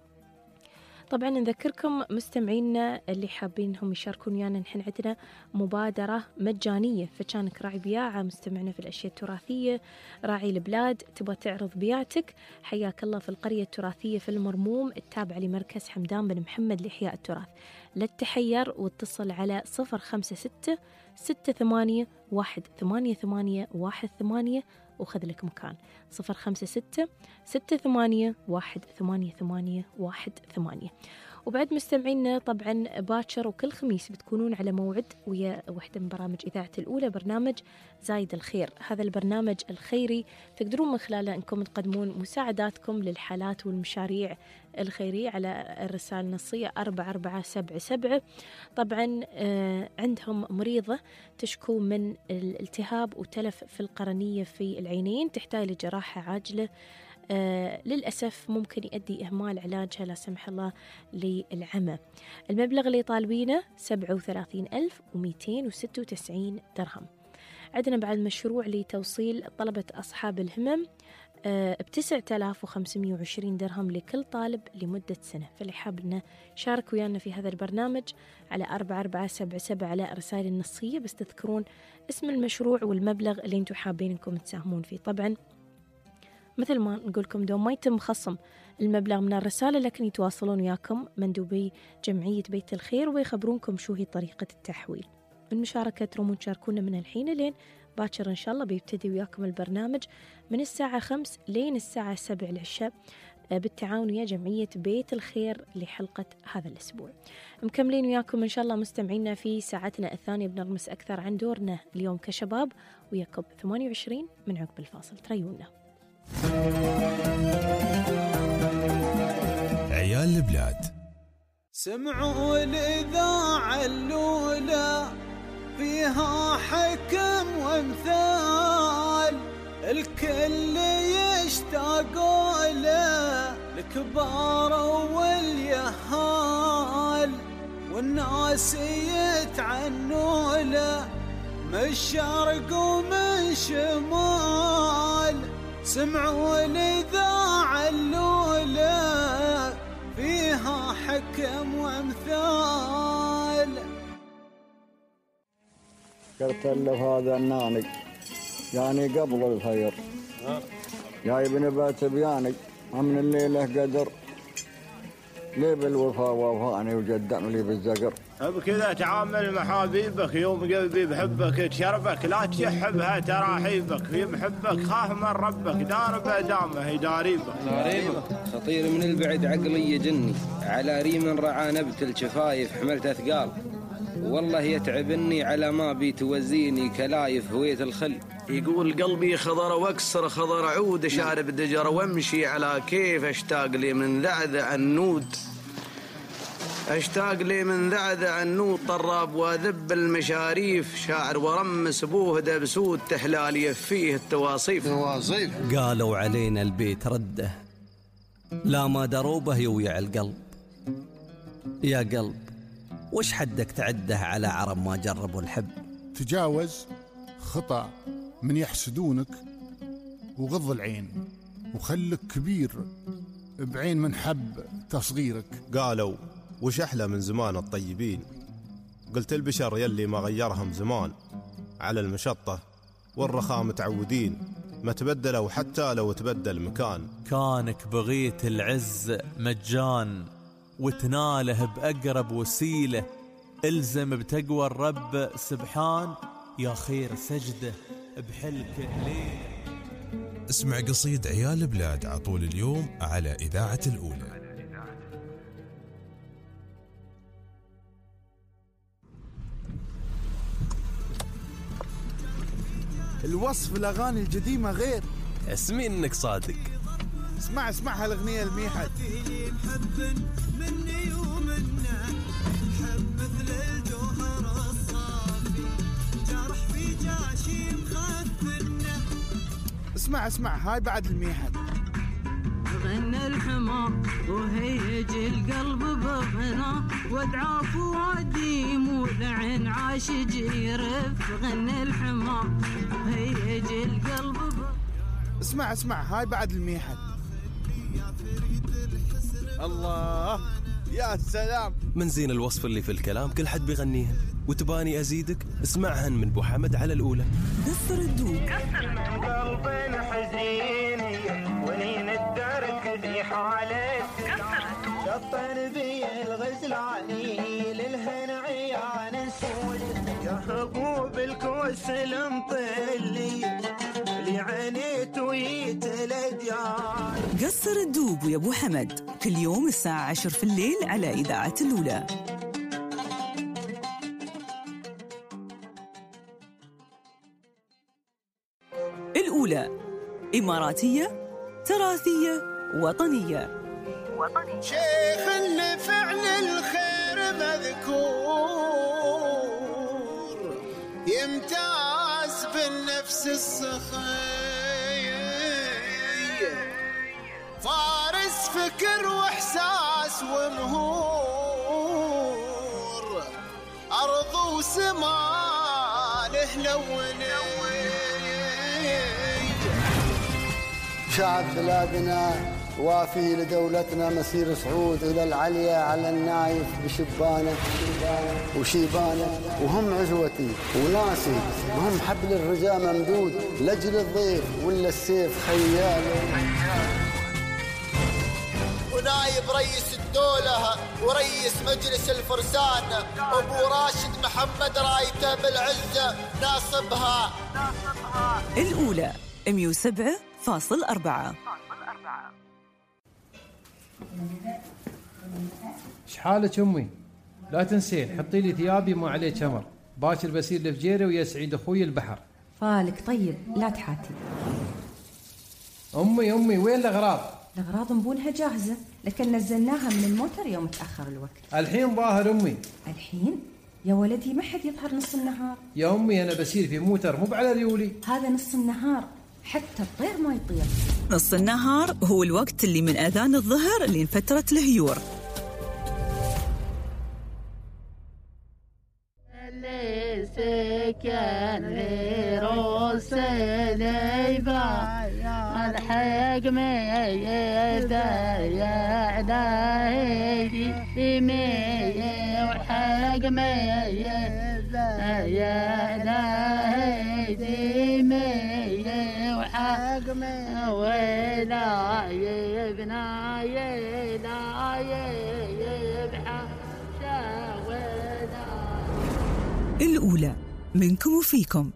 طبعا نذكركم مستمعينا اللي حابين هم يشاركون ويانا، نحن عندنا مبادرة مجانية، فكانك راعي بياعة مستمعنا في الأشياء التراثية، راعي البلاد، تبغى تعرض بيعتك، حياك الله في القرية التراثية في المرموم التابع لمركز حمدان بن محمد لإحياء التراث. لا تتحير واتصل على صفر خمسة ستة ستة ثمانية واحد ثمانية ثمانية واحد ثمانية وخذ لك مكان. صفر خمسة ستة ستة ثمانية واحد ثمانية ثمانية واحد ثمانية. وبعد مستمعينا طبعا باكر وكل خميس بتكونون على موعد ويا واحدة من برامج إذاعة الأولى، برنامج زايد الخير. هذا البرنامج الخيري تقدرون من خلاله أنكم تقدمون مساعداتكم للحالات والمشاريع الخيرية على الرسالة النصية أربعة أربعة سبعة سبعة. طبعا آه عندهم مريضة تشكو من الالتهاب وتلف في القرنية في العينين، تحتاج لجراحة عاجلة. آه للأسف ممكن يؤدي إهمال علاجها لا سمح الله للعمى. المبلغ اللي طالبينه سبعة وثلاثين ألف ومئتين وستة وتسعين درهم. عندنا بعد مشروع لتوصيل طلبة أصحاب الهمم آه بتسعة آلاف وخمسمائة وعشرين درهم لكل طالب لمدة سنة. فاللي حاب لنا شارك ويانا في هذا البرنامج على أربعة أربعة سبعة سبعة على رسائل النصية، بس تذكرون اسم المشروع والمبلغ اللي انتم حابين انكم تساهمون فيه. طبعا مثل ما نقولكم دوم ما يتم خصم المبلغ من الرسالة، لكن يتواصلون وياكم مندوبي جمعية بيت الخير ويخبرونكم شو هي طريقة التحويل. المشاركة ترومون تشاركونا من الحين لين باكر إن شاء الله بيبتدي وياكم البرنامج من الساعة خمس لين الساعة سبع العشاء بالتعاون ويا جمعية بيت الخير لحلقة هذا الأسبوع. مكملين وياكم إن شاء الله مستمعينا في ساعتنا الثانية، بنغمس أكثر عن دورنا اليوم كشباب وياكم ثمانية وعشرين من عقب الفاصل. تريونا عيال البلاد. سمعوا الإذاعة الأولى فيها حكم وامثال، الكل يشتاقوا له الكبار واليهال، والناس يتعنوا له من الشرق ومن شمال. سمعوا الإذاعة الأولى فيها حكم وامثال. قلت له هذا النانق يعني قبل الخير يا ابن بات بيانك من الليلة قدر لي بالوفا وفاني وجدعني لي بالزقر. بكذا تعامل مع حبيبك يوم قلبي بحبك تشربك، لا تشحبها تراحيبك، في محبك خاف من ربك دار دامه يداريبك. داريبك خطير من البعد عقلي يجني، على ريم رعى نبت الشفايف حملت أثقال، والله يتعبني على ما بيتوزيني كلايف هوية الخل. يقول قلبي خضر واكسر خضر عود شارب دجر وامشي على كيف اشتاق لي من ذعذع النود، اشتاق لي من ذعذع النود طراب وذب المشاريف، شاعر ورمس بوه دبسود تحلال يفيه التواصيف. تواصيف قالوا علينا البيت رده لا ما دروبه يويع القلب. يا قلب وش حدك تعده على عرب ما جربوا الحب؟ تجاوز خطأ من يحسدونك وغض العين وخلك كبير بعين من حب تصغيرك. قالوا وش أحلى من زمان الطيبين، قلت البشر يلي ما غيرهم زمان، على المشطة والرخاء متعودين، ما تبدلوا حتى لو تبدل مكان. كانك بغيت العز مجان وتناله بأقرب وسيلة، الزم بتقوى الرب سبحان، يا خير سجده بحلك ليلة. اسمع قصيد عيال بلاد عطول اليوم على إذاعة الأولى. الوصف الأغاني القديمة غير. اسمي إنك صادق. اسمع اسمع هالأغنية الميحد. مني ومنه حب مثل الجوهر الصافي، جرح في جاشي مخفنه. اسمع اسمع هاي بعد الميحد. غنى الحمار وهيج القلب بغنى وادعى فؤادي مولع عاشق يرف غنى الحمار هيج القلب بغنى. اسمع اسمع هاي بعد الميحد. الله يا سلام، من زين الوصف اللي في الكلام كل حد بيغنيهن، وتباني أزيدك اسمعهن من بو حمد على الأولى. قصر الدوب قلبنا حزين ولين الدرك في حالك شطن بي الغزلاني للهن عيان سود يا حبوب الكوس المطلي اللي عانيت ويتلديان. قصر الدوب ويا ابو حمد كل يوم الساعة عشر في الليل على إذاعة الأولى. الأولى إماراتية تراثية وطنية. وطنية. شيخ اللي فعل الخير مذكور يمتاز بالنفس السخية فارس فكر واحساس ومهور ارض وسما له لوني. شعب بلادنا وافي لدولتنا مسير صعود إلى العليا على النايف بشبانه وشيبانه وهم عزوتي وناسي وهم حبل الرجاء ممدود لجل الضيف ولا السيف خياله. ونايب رئيس الدولة ورئيس مجلس الفرسان أبو راشد محمد رايته بالعزة ناصبها. الأولى مية وسبعة فاصل أربعة. شحالك امي؟ لا تنسين حطي لي ثيابي ما عليه شمر، باكر بسير لفجيره ويا سعيد اخوي البحر. فالك طيب لا تحاتي. امي امي وين الاغراض؟ الاغراض نبونها جاهزه لكن نزلناها من الموتر يوم تاخر الوقت. الحين ظاهر امي. الحين؟ يا ولدي ما حد يظهر نص النهار. يا امي انا بسير في موتر مو على ريولي. هذا نص النهار حتى الطير ما يطير. نص النهار هو الوقت اللي من اذان الظهر لين فتره الهيور. سكن روس ليبا الحق ميدا يا دايدي مي وحق ميدا يا دايدي مي وحق مي ولا يبنا يلا يبحى الأولى منكم وفيكم.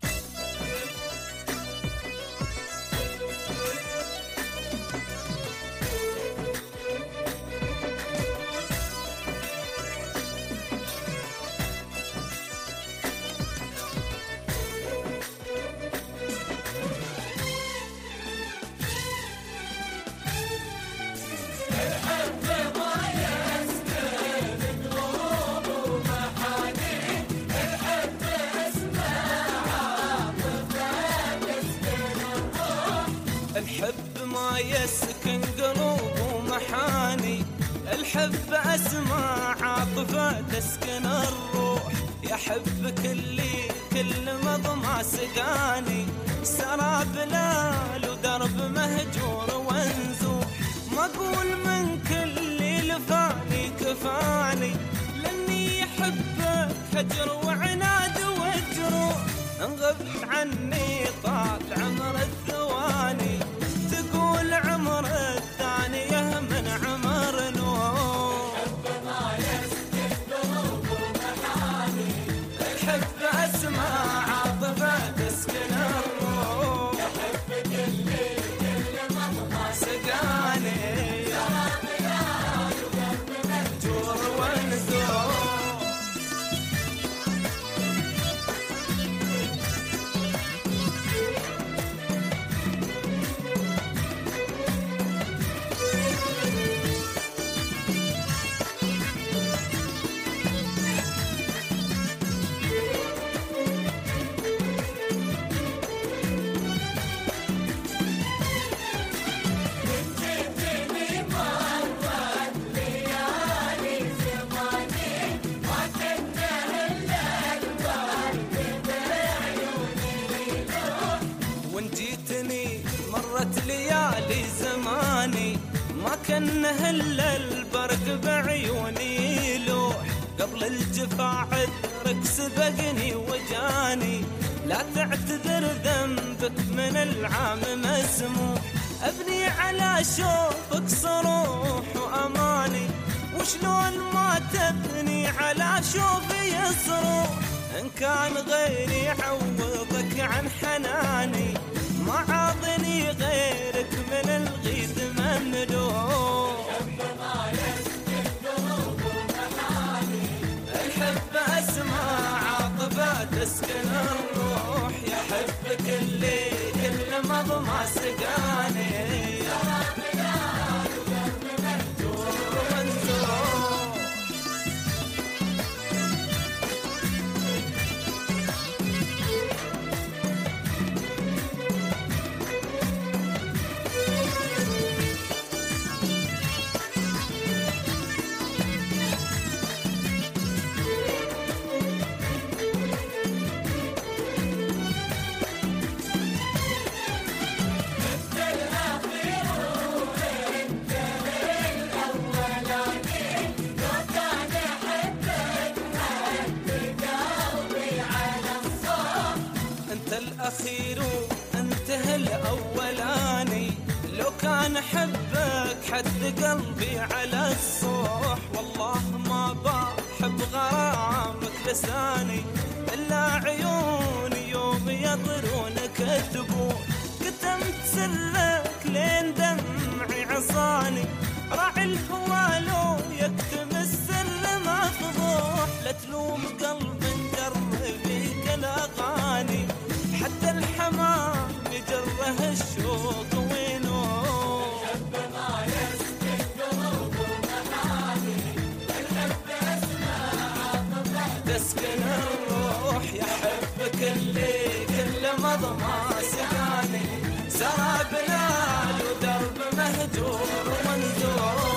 الحب ما يسكن قلوب ومحاني الحب أسمع عاطفة تسكن الروح يحبك اللي كل مضمع سقاني سراب لال ودرب مهجور وانزوح ما أقول من كل لفاني كفاني لأني يحبك هجر وعناد وجروح انغبت عني طال عمر الثواني تقول عمر الثانية من عمر نوح الحب ما يسكن قلوب ومحاني الحب أسمع عاطفة تسكن الروح يحبك اللي كل مضمع سقاني سلام يا قلب مهجور ونزوح. مرت ليالي زماني ما كان إلا البرق بعيوني يلوح قبل الجفا عذرك سبقني وجاني لا تعتذر ذنبك من العام مسموح أبني على شوفك صروح وأماني وشلون ما تبني على شوفي يصروح إن كان غيري عوضك عن حناني ما عاضني غيرك من الغيث ممدوح الحب أسمع عاطفة تسكن الروح يحبك اللي كل مضمى سقاني الأخير وانتهى الأولاني لو كان حبك حد قلبي على الصوح والله ما بحب غرامك لساني إلا عيوني يوم يطرون كتبوا كتمت سرك لين دمعي عصاني راعي الهوى لو يكتم السر مفضوح لا تلوم قلب انقر فيك الأغاني حتى الحمام يجره الشوق وينوح الحب ما يسكت قلوب ومعاني الحب أسمع عاطفة تسكن الروح يحبك اللي كل مضمى سقاني سرابنا له درب مهجور ومنزوح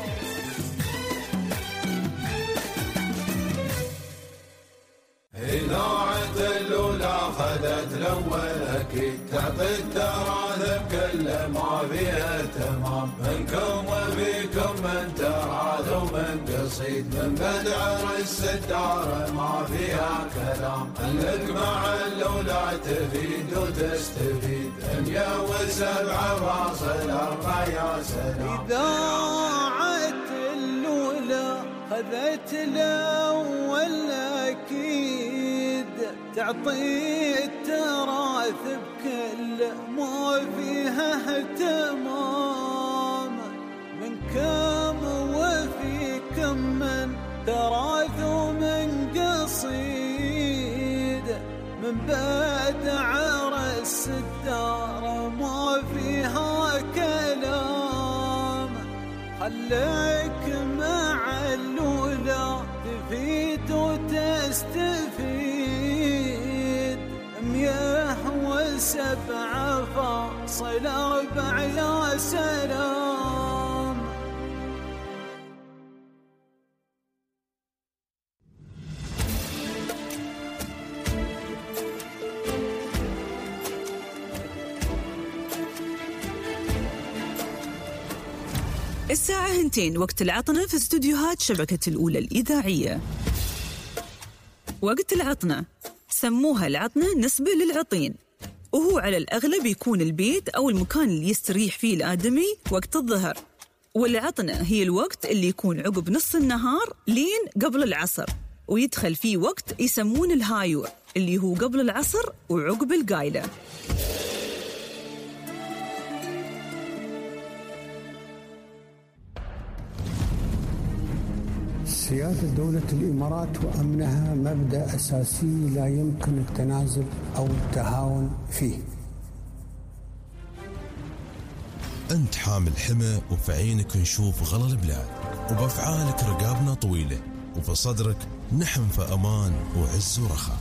إذاعة الأولى خذت الأول أكيد تعطي التراث بكل ما فيها تمام منكم وفيكم من تراث ومن قصيد من بدع الستار ما فيها كلام خلك مع الأولى تفيد وتستفيد مية وسبعة فاصل أربعة يا سلام. إذاعة الأولى خذت الأول أكيد تعطي التراث بكل ما فيها اهتمام من كم وفي كم من تراث ومن قصيد من بعد عرس الدار ما فيها كلام خليك مع الأولى تفيد وتستفيد مية وسبعة فاصل أربعة يا سلام. الساعة هنتين وقت العطنة في استوديوهات شبكة الأولى الإذاعية. وقت العطنة سموها العطنة نسبة للعطين، وهو على الأغلب يكون البيت أو المكان اللي يستريح فيه الآدمي وقت الظهر، والعطنة هي الوقت اللي يكون عقب نص النهار لين قبل العصر، ويدخل فيه وقت يسمون الهايور اللي هو قبل العصر وعقب القايلة. سيادة دولة الإمارات وأمنها مبدأ أساسي لا يمكن التنازل أو التهاون فيه. أنت حامل حمى وفي عينك نشوف غلا البلاد، وبأفعالك رقابنا طويلة، وفي صدرك نحن في أمان وعز ورخاء.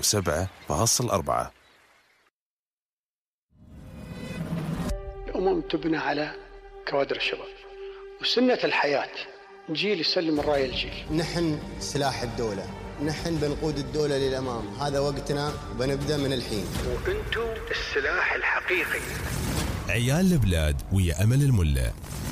وسبعة فاصل أربعة. الأمم تبنى على كوادر الشباب، وسنة الحياة جيل يسلم الراية الجيل. نحن سلاح الدولة، نحن بنقود الدولة للأمام، هذا وقتنا وبنبدأ من الحين. وأنتم السلاح الحقيقي. عيال البلاد ويا أمل الملا.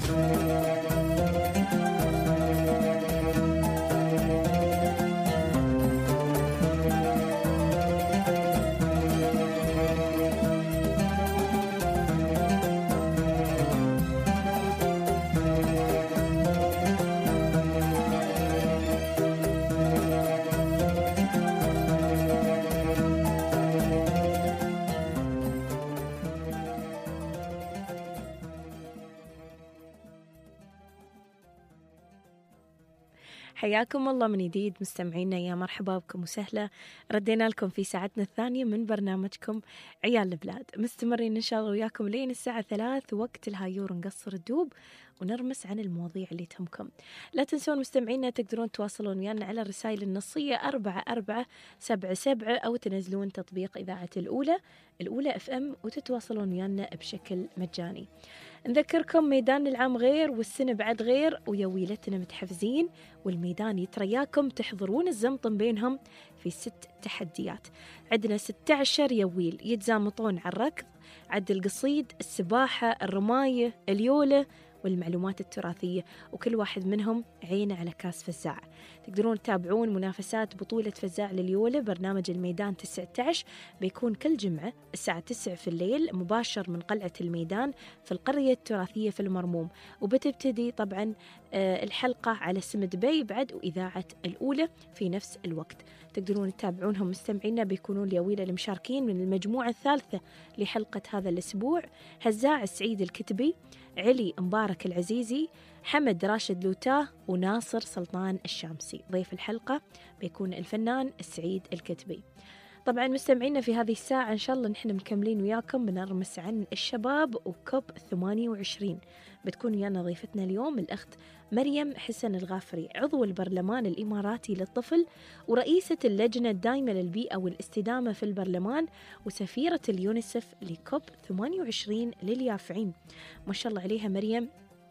حياكم الله من جديد مستمعينا، يا مرحبا بكم وسهلا. ردينا لكم في ساعتنا الثانية من برنامجكم عيال البلاد، مستمرين إن شاء الله وياكم لين الساعة ثلاث وقت الهايور نقصر الدوب ونرمس عن المواضيع اللي تهمكم. لا تنسون مستمعينا تقدرون تواصلون ويانا على الرسائل النصية أربعة أربعة سبعة سبعة أو تنزلون تطبيق إذاعة الأولى الأولى اف ام وتتواصلون ويانا بشكل مجاني. نذكركم ميدان العام غير والسنة بعد غير، ويويلتنا متحفزين والميدان يترياكم تحضرون الزمطم بينهم في ست تحديات. عندنا ستة عشر يويل يتزامطون على الركض، عد القصيد، السباحة، الرماية، اليولة والمعلومات التراثية، وكل واحد منهم عينه على كاس فزاع. تقدرون تتابعون منافسات بطولة فزاع لليولة. برنامج الميدان تسعة عشر بيكون كل جمعة الساعة تسعة في الليل مباشر من قلعة الميدان في القرية التراثية في المرموم، وبتبتدي طبعا الحلقة على سمد بي بعد وإذاعة الأولى في نفس الوقت. تقدرون تتابعونهم مستمعينا. بيكونون اليويلة المشاركين من المجموعة الثالثة لحلقة هذا الأسبوع: هزاع السعيد الكتبي، علي مبارك العزيزي، حمد راشد لوتاه، وناصر سلطان الشامسي. ضيف الحلقة بيكون الفنان السعيد الكتبي. طبعا مستمعينا في هذه الساعة إن شاء الله نحن مكملين وياكم بنرمس عن الشباب وكوب ثمانية وعشرين. بتكون ويانا ضيفتنا اليوم الأخت مريم حسن الغافري، عضو البرلمان الإماراتي للطفل ورئيسة اللجنة الدائمة للبيئة والاستدامة في البرلمان وسفيرة اليونيسف لكوب ثمانية وعشرين لليافعين. ما شاء الله عليها مريم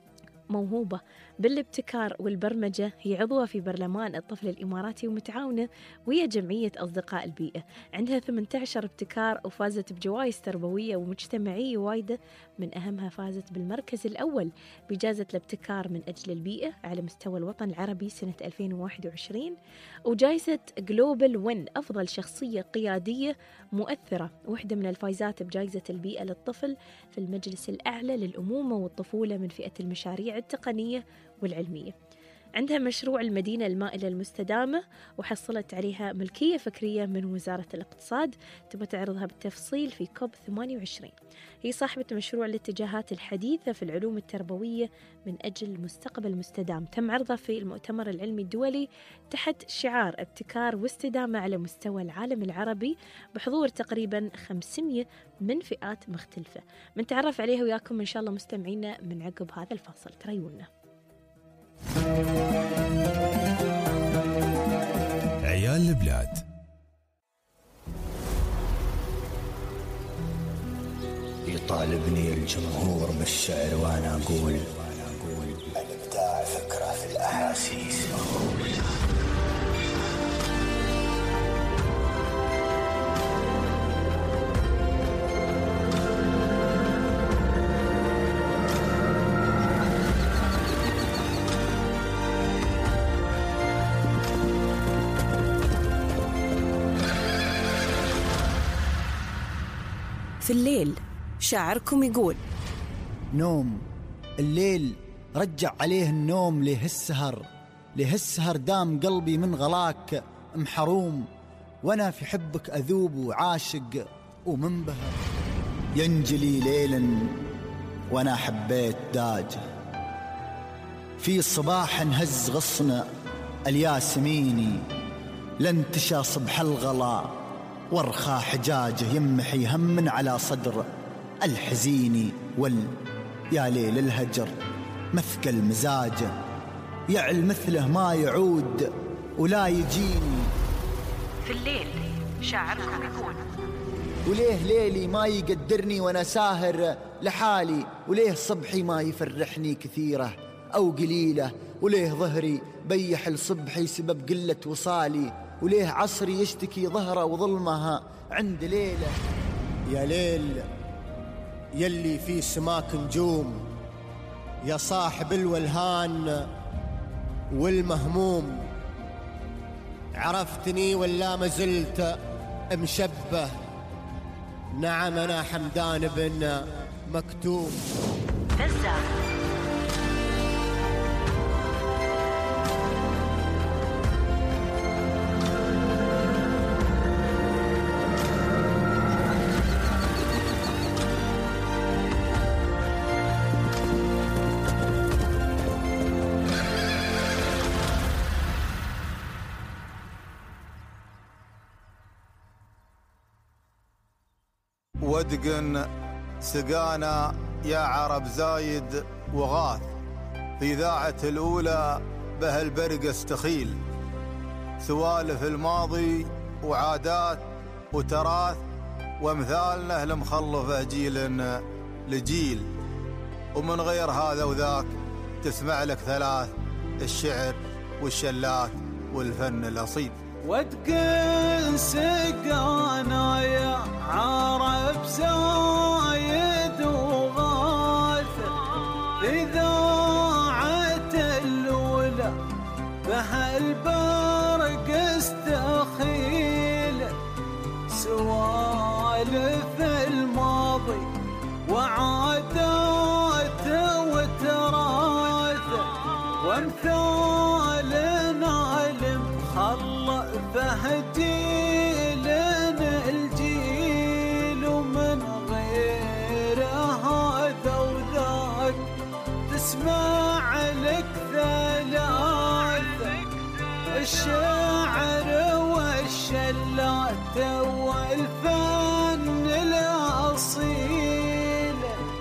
موهوبة بالابتكار والبرمجة، هي عضوة في برلمان الطفل الإماراتي ومتعاونة ويا جمعية أصدقاء البيئة. عندها ثمانية عشر ابتكار وفازت بجوائز تربوية ومجتمعية وايدة، من أهمها فازت بالمركز الأول بجائزة الابتكار من أجل البيئة على مستوى الوطن العربي سنة ألفين وواحد وعشرين، وجائزة جلوبال وين أفضل شخصية قيادية مؤثرة، واحدة من الفائزات بجائزة البيئة للطفل في المجلس الأعلى للأمومة والطفولة من فئة المشاريع التقنية والعلمية. عندها مشروع المدينة المائلة المستدامة وحصلت عليها ملكية فكرية من وزارة الاقتصاد، تبى تعرضها بالتفصيل في كوب ثمانية وعشرين. هي صاحبة مشروع الاتجاهات الحديثة في العلوم التربوية من أجل مستقبل مستدام، تم عرضه في المؤتمر العلمي الدولي تحت شعار ابتكار واستدامة على مستوى العالم العربي بحضور تقريبا خمسمية من فئات مختلفة. بنتعرف عليها وياكم إن شاء الله مستمعينا من عقب هذا الفاصل، تريونا. عيال البلاد. يطالبني الجمهور بالشعر وانا اقول الابداع فكره في الاحاسيس. في الليل شاعركم يقول: نوم الليل رجع عليه النوم، له السهر له السهر دام قلبي من غلاك محروم، وانا في حبك اذوب وعاشق ومنبهر. ينجلي ليلا وانا حبيت داجه، في صباح هز غصن الياسميني، لن تشى صبح الغلا وارخى حجاجه، يمحي هم على صدر الحزيني، وال يا ليل الهجر مثقل مزاجه، يعل مثله ما يعود ولا يجيني. في الليل شاعركم يقول: وليه ليلي ما يقدرني وانا ساهر لحالي، وليه صبحي ما يفرحني كثيرة أو قليلة، وليه ظهري بيح لصبحي سبب قلة وصالي، وليه عصري يشتكي ظهره وظلمها عند ليلة. يا ليل يلي في سماك نجوم، يا صاحب الولهان والمهموم، عرفتني ولا مازلت مشبه؟ نعم أنا حمدان بن مكتوم. ودقن سقانا يا عرب زايد وغاث، في إذاعة الأولى به البرق استخيل، سوالف الماضي وعادات وتراث، وامثالنا المخلفة جيل لجيل، ومن غير هذا وذاك تسمع لك ثلاث: الشعر والشلات والفن الأصيل. ودقن سقانا يا عرب زايد وغاث، إذاعة الأولى بها البرق استخيل، سوالف الماضي وعادات وتراث، وامثالنا المخلفة جيل الجيل، ومن غير هذا وذاك تسمع لك ثلاث: الشعر والشلات والفن الأصيل.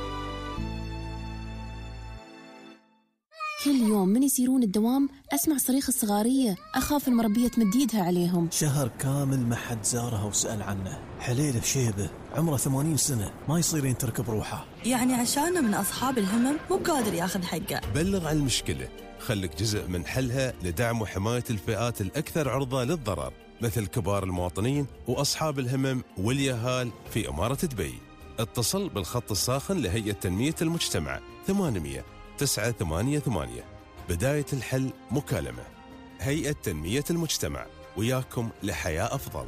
كل يوم من يسيرون الدوام أسمع صريخ الصغارية، أخاف المربية تمد يدها عليهم. شهر كامل ما حد زارها وسأل عنه، حليله شيبه عمره ثمانين سنة ما يصير ينترك بروحه. يعني عشانه من أصحاب الهمم مو قادر ياخذ حقه. بلغ عن المشكلة، خلك جزء من حلها لدعم وحماية الفئات الأكثر عرضة للضرر، مثل كبار المواطنين وأصحاب الهمم واليهال في إمارة دبي. اتصل بالخط الساخن لهيئة تنمية المجتمع ثمانمية تسعة ثمانية ثمانية. بداية الحل مكالمة. هيئة تنمية المجتمع، وياكم لحياة أفضل.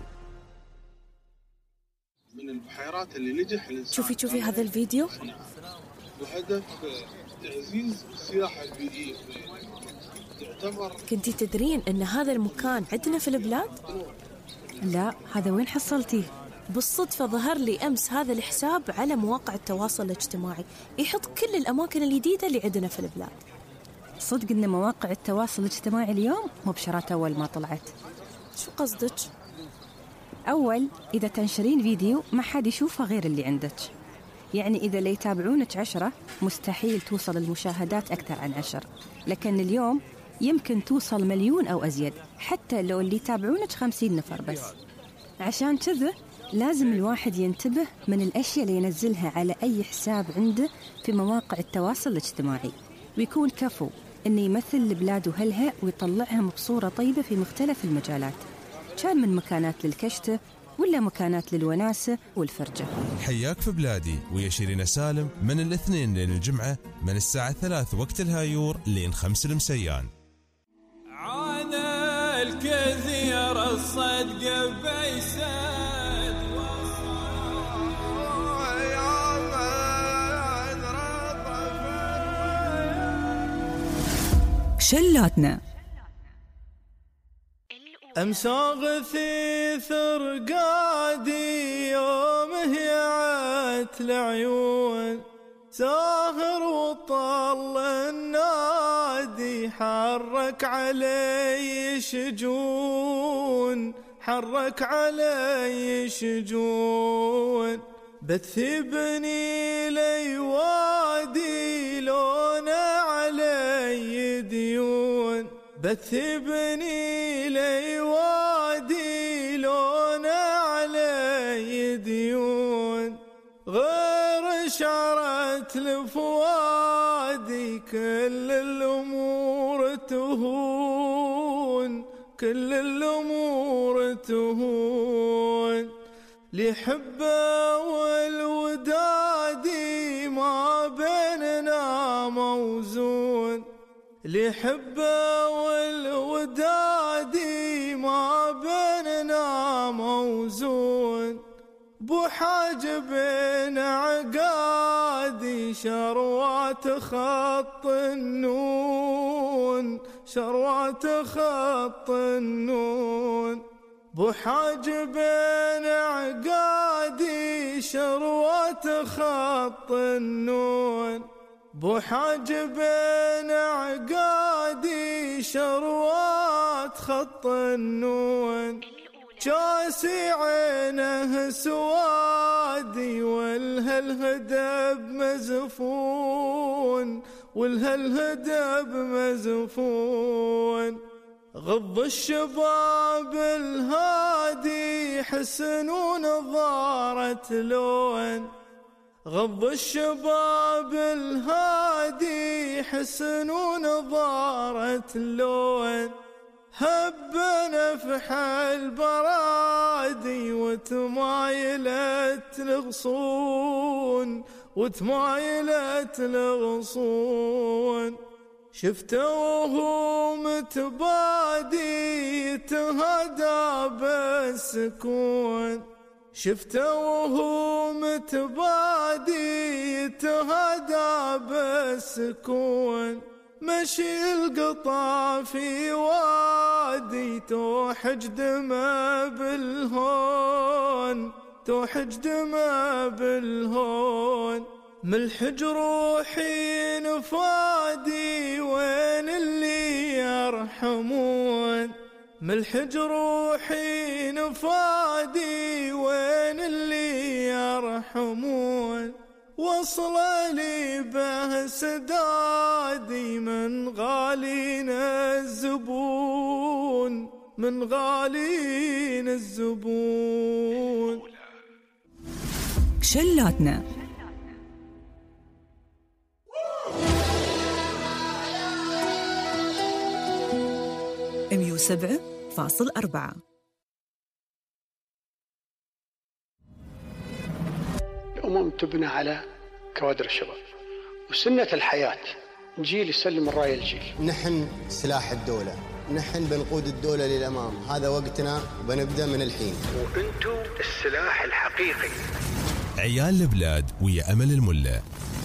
من البحيرات اللي نجح الإنسان. شوفي شوفي هذا الفيديو، وهدف تعزيز السياحة البيئية. يعتبر كنتي تدرين أن هذا المكان عندنا في البلاد؟ لا، هذا وين حصلتيه؟ بالصدفة ظهر لي أمس هذا الحساب على مواقع التواصل الاجتماعي، يحط كل الأماكن الجديدة اللي عندنا في البلاد. صدق إن مواقع التواصل الاجتماعي اليوم مو بشرات أول ما طلعت. شو قصدك؟ أول إذا تنشرين فيديو ما حد يشوفه غير اللي عندك، يعني إذا اللي يتابعونك عشرة مستحيل توصل المشاهدات أكثر عن عشر، لكن اليوم يمكن توصل مليون أو أزيد، حتى لو اللي يتابعونك خمسين نفر بس. عشان كذا لازم الواحد ينتبه من الأشياء اللي ينزلها على أي حساب عنده في مواقع التواصل الاجتماعي، ويكون كفو إنه يمثل البلاد وهلها ويطلعهم بصورة طيبة في مختلف المجالات، كان من مكانات للكشتة ولا مكانات للوناسة والفرجة. حياك في بلادي ويا شيرين سالم من الاثنين لين الجمعة من الساعة ثلاث وقت الهايور لين خمس المسيان. عاد الكثير الصدق بيساد شلاتنا. أمساغ ثيثر قادي يوم هيعت العيون، ساهر وطل النادي حرك علي شجون، حرك علي شجون، بتثبني لي وادي لون علي ديون، بتثبني لي وادي لون بعادي كل الأمور تهون، كل الأمور تهون، لحبه والودادي ما بيننا موزون، لحبه والودادي ما بيننا موزون، بو حاجب عقادي شروات خط النون، شروات خط النون، بو حاجب عقادي شروات خط النون، بو حاجب عقادي شروات خط النون، جاسي عينه سوادي والهالهدب مزفون، والهالهدب مزفون، غض الشباب الهادي حسن ونظارة لون، غض الشباب الهادي حسن ونظارة لون، هب نفح البرادي وتمايلت الغصون، وتمايلت الغصون، شفته وهو متبادي يتهدى بالسكون، شفته وهو متبادي يتهدى بالسكون، مشي القطع في وادي توحج دمه بالهون، توحج دمه بالهون، ملح جروحي نفادي وين اللي يرحمون، ملح جروحي نفادي وين اللي يرحمون، وصل لي به سدادي من غالين الزبون، من غالين الزبون. شلاتنا مية وسبعة فاصل أربعة. الأمم تبنى على كوادر الشباب، وسنة الحياة جيل يسلم الراية الجيل. نحن سلاح الدولة، نحن بنقود الدولة للأمام، هذا وقتنا وبنبدأ من الحين. وأنتم السلاح الحقيقي. عيال البلاد ويا أمل الملا.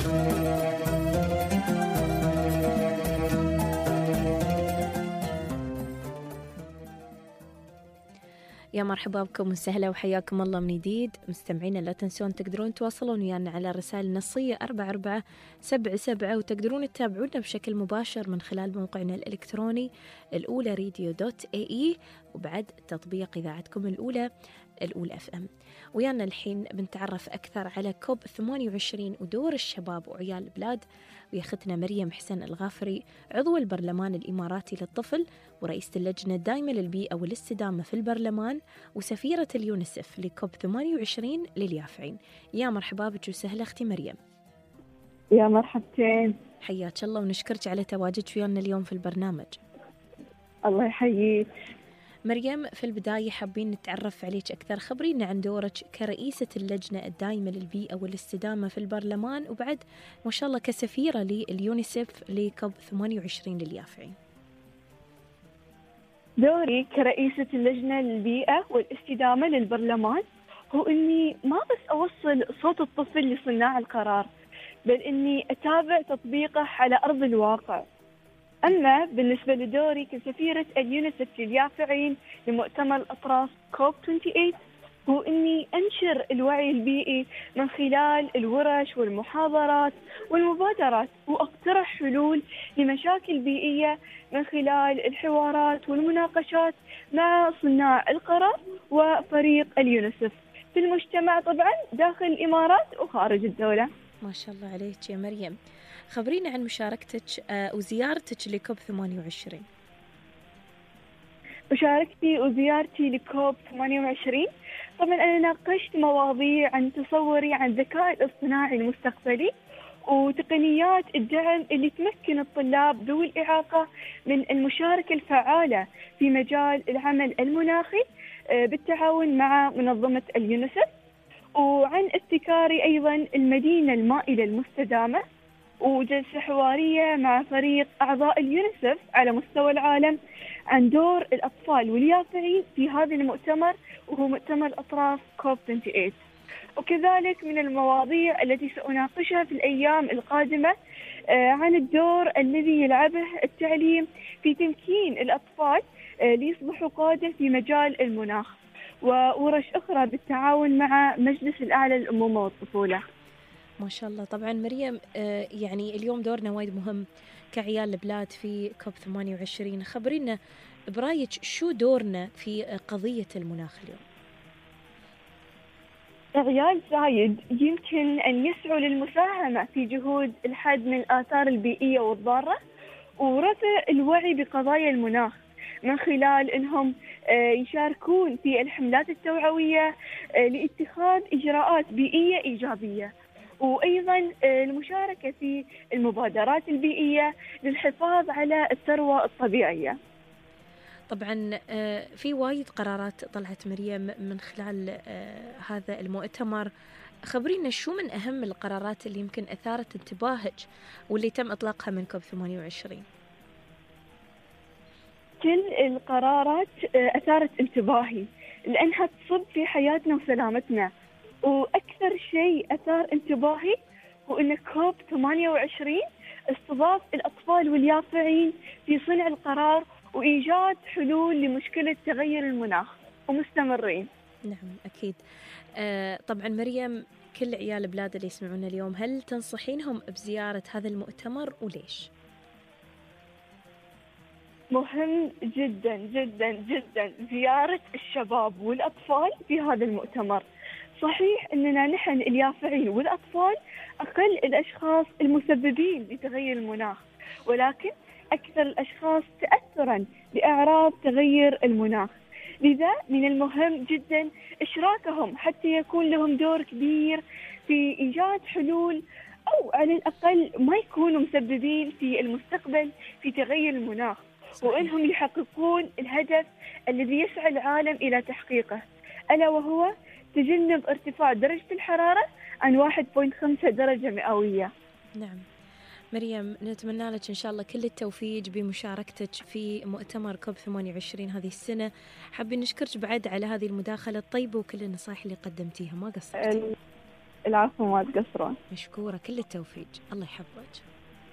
يا مرحبا بكم وسهلا وحياكم الله من جديد. مستمعينا لا تنسون تقدرون تواصلون ويانا على الرسائل النصية أربعة أربعة سبعة سبعة، وتقدرون تتابعونا بشكل مباشر من خلال موقعنا الإلكتروني الأولى راديو دوت اي اي، وبعد تطبيق إذاعتكم الأولى الأولى اف ام. ويانا الحين بنتعرف أكثر على كوب ثمانية وعشرين ودور الشباب وعيال البلاد، ويا أختنا مريم حسن الغافري عضو البرلمان الإماراتي للطفل ورئيسة اللجنة الدائمة للبيئة والاستدامة في البرلمان وسفيرة اليونسف لكوب ثمانية وعشرين لليافعين. يا مرحبا بك وسهلا أختي مريم. يا مرحبتين، حياك الله ونشكرك على تواجدك ويانا اليوم في البرنامج. الله يحييك. مريم، في البداية حابين نتعرف عليك أكثر، خبرينا عن دورك كرئيسة اللجنة الدائمة للبيئة والاستدامة في البرلمان، وبعد ما شاء الله كسفيرة لليونسف لكوب ثمانية وعشرين لليافعين. دوري كرئيسة اللجنة للبيئة والاستدامة للبرلمان هو أني ما بس أوصل صوت الطفل لصناع القرار، بل أني أتابع تطبيقه على أرض الواقع. أما بالنسبة لدوري كسفيرة اليونسف لليافعين لمؤتمر الأطراف كوب ثمانية وعشرين هو أني أنشر الوعي البيئي من خلال الورش والمحاضرات والمبادرات، وأقترح حلول لمشاكل بيئية من خلال الحوارات والمناقشات مع صناع القرار وفريق اليونسف في المجتمع، طبعا داخل الإمارات وخارج الدولة. ما شاء الله عليك يا مريم. خبرينا عن مشاركتك وزيارتك لكوب ثمانية وعشرين. مشاركتي وزيارتي لكوب ثمانية وعشرين، طبعا أنا ناقشت مواضيع عن تصوري عن الذكاء الاصطناعي المستقبلي، وتقنيات الدعم اللي تمكن الطلاب ذوي الإعاقة من المشاركة الفعالة في مجال العمل المناخي بالتعاون مع منظمة اليونيسف. وعن ابتكاري أيضا المدينة المائلة المستدامة، وجلسة حوارية مع فريق أعضاء اليونيسف على مستوى العالم عن دور الأطفال واليافعين في هذا المؤتمر، وهو مؤتمر أطراف كوب ثمانية وعشرين. وكذلك من المواضيع التي سأناقشها في الأيام القادمة عن الدور الذي يلعبه التعليم في تمكين الأطفال ليصبحوا قادة في مجال المناخ، وورش أخرى بالتعاون مع مجلس الأعلى للأمومة والطفولة. ما شاء الله. طبعا مريم، يعني اليوم دورنا وايد مهم كعيال البلاد في كوب ثمانية وعشرين. خبرينا برايك شو دورنا في قضية المناخ اليوم؟ عيال زايد يمكن أن يسعوا للمساهمة في جهود الحد من الآثار البيئية والضارة ورفع الوعي بقضايا المناخ من خلال أنهم يشاركون في الحملات التوعوية لاتخاذ إجراءات بيئية إيجابية، وأيضا المشاركة في المبادرات البيئية للحفاظ على الثروة الطبيعية. طبعا في وايد قرارات طلعت مريم من خلال هذا المؤتمر. خبرينا شو من أهم القرارات اللي يمكن أثارت انتباهك واللي تم إطلاقها من كوب ثمانية وعشرين؟ كل القرارات أثارت انتباهي لأنها تصب في حياتنا وسلامتنا، وأكثر شيء أثار انتباهي هو أن كوب ثمانية وعشرين استضاف الأطفال واليافعين في صنع القرار وإيجاد حلول لمشكلة تغير المناخ ومستمرين. نعم أكيد. آه طبعا مريم، كل عيال بلاد اللي يسمعونا اليوم، هل تنصحينهم بزيارة هذا المؤتمر وليش؟ مهم جدا جدا جدا زيارة الشباب والأطفال في هذا المؤتمر. صحيح أننا نحن اليافعين والأطفال أقل الأشخاص المسببين لتغير المناخ، ولكن أكثر الأشخاص تأثرا بأعراض تغير المناخ. لذا من المهم جدا إشراكهم حتى يكون لهم دور كبير في إيجاد حلول، أو على الأقل ما يكونوا مسببين في المستقبل في تغير المناخ، وإنهم يحققون الهدف الذي يسعى العالم إلى تحقيقه، ألا وهو تجنب ارتفاع درجة الحرارة عن واحد فاصلة خمسة درجة مئوية. نعم مريم، نتمنى لك إن شاء الله كل التوفيق بمشاركتك في مؤتمر كوب ثمانية وعشرين هذه السنة. حابين نشكرك بعد على هذه المداخلة الطيبة وكل النصائح اللي قدمتيها، ما قصرتي. العفو، ما تقصرون. مشكورة، كل التوفيق، الله يحفظك.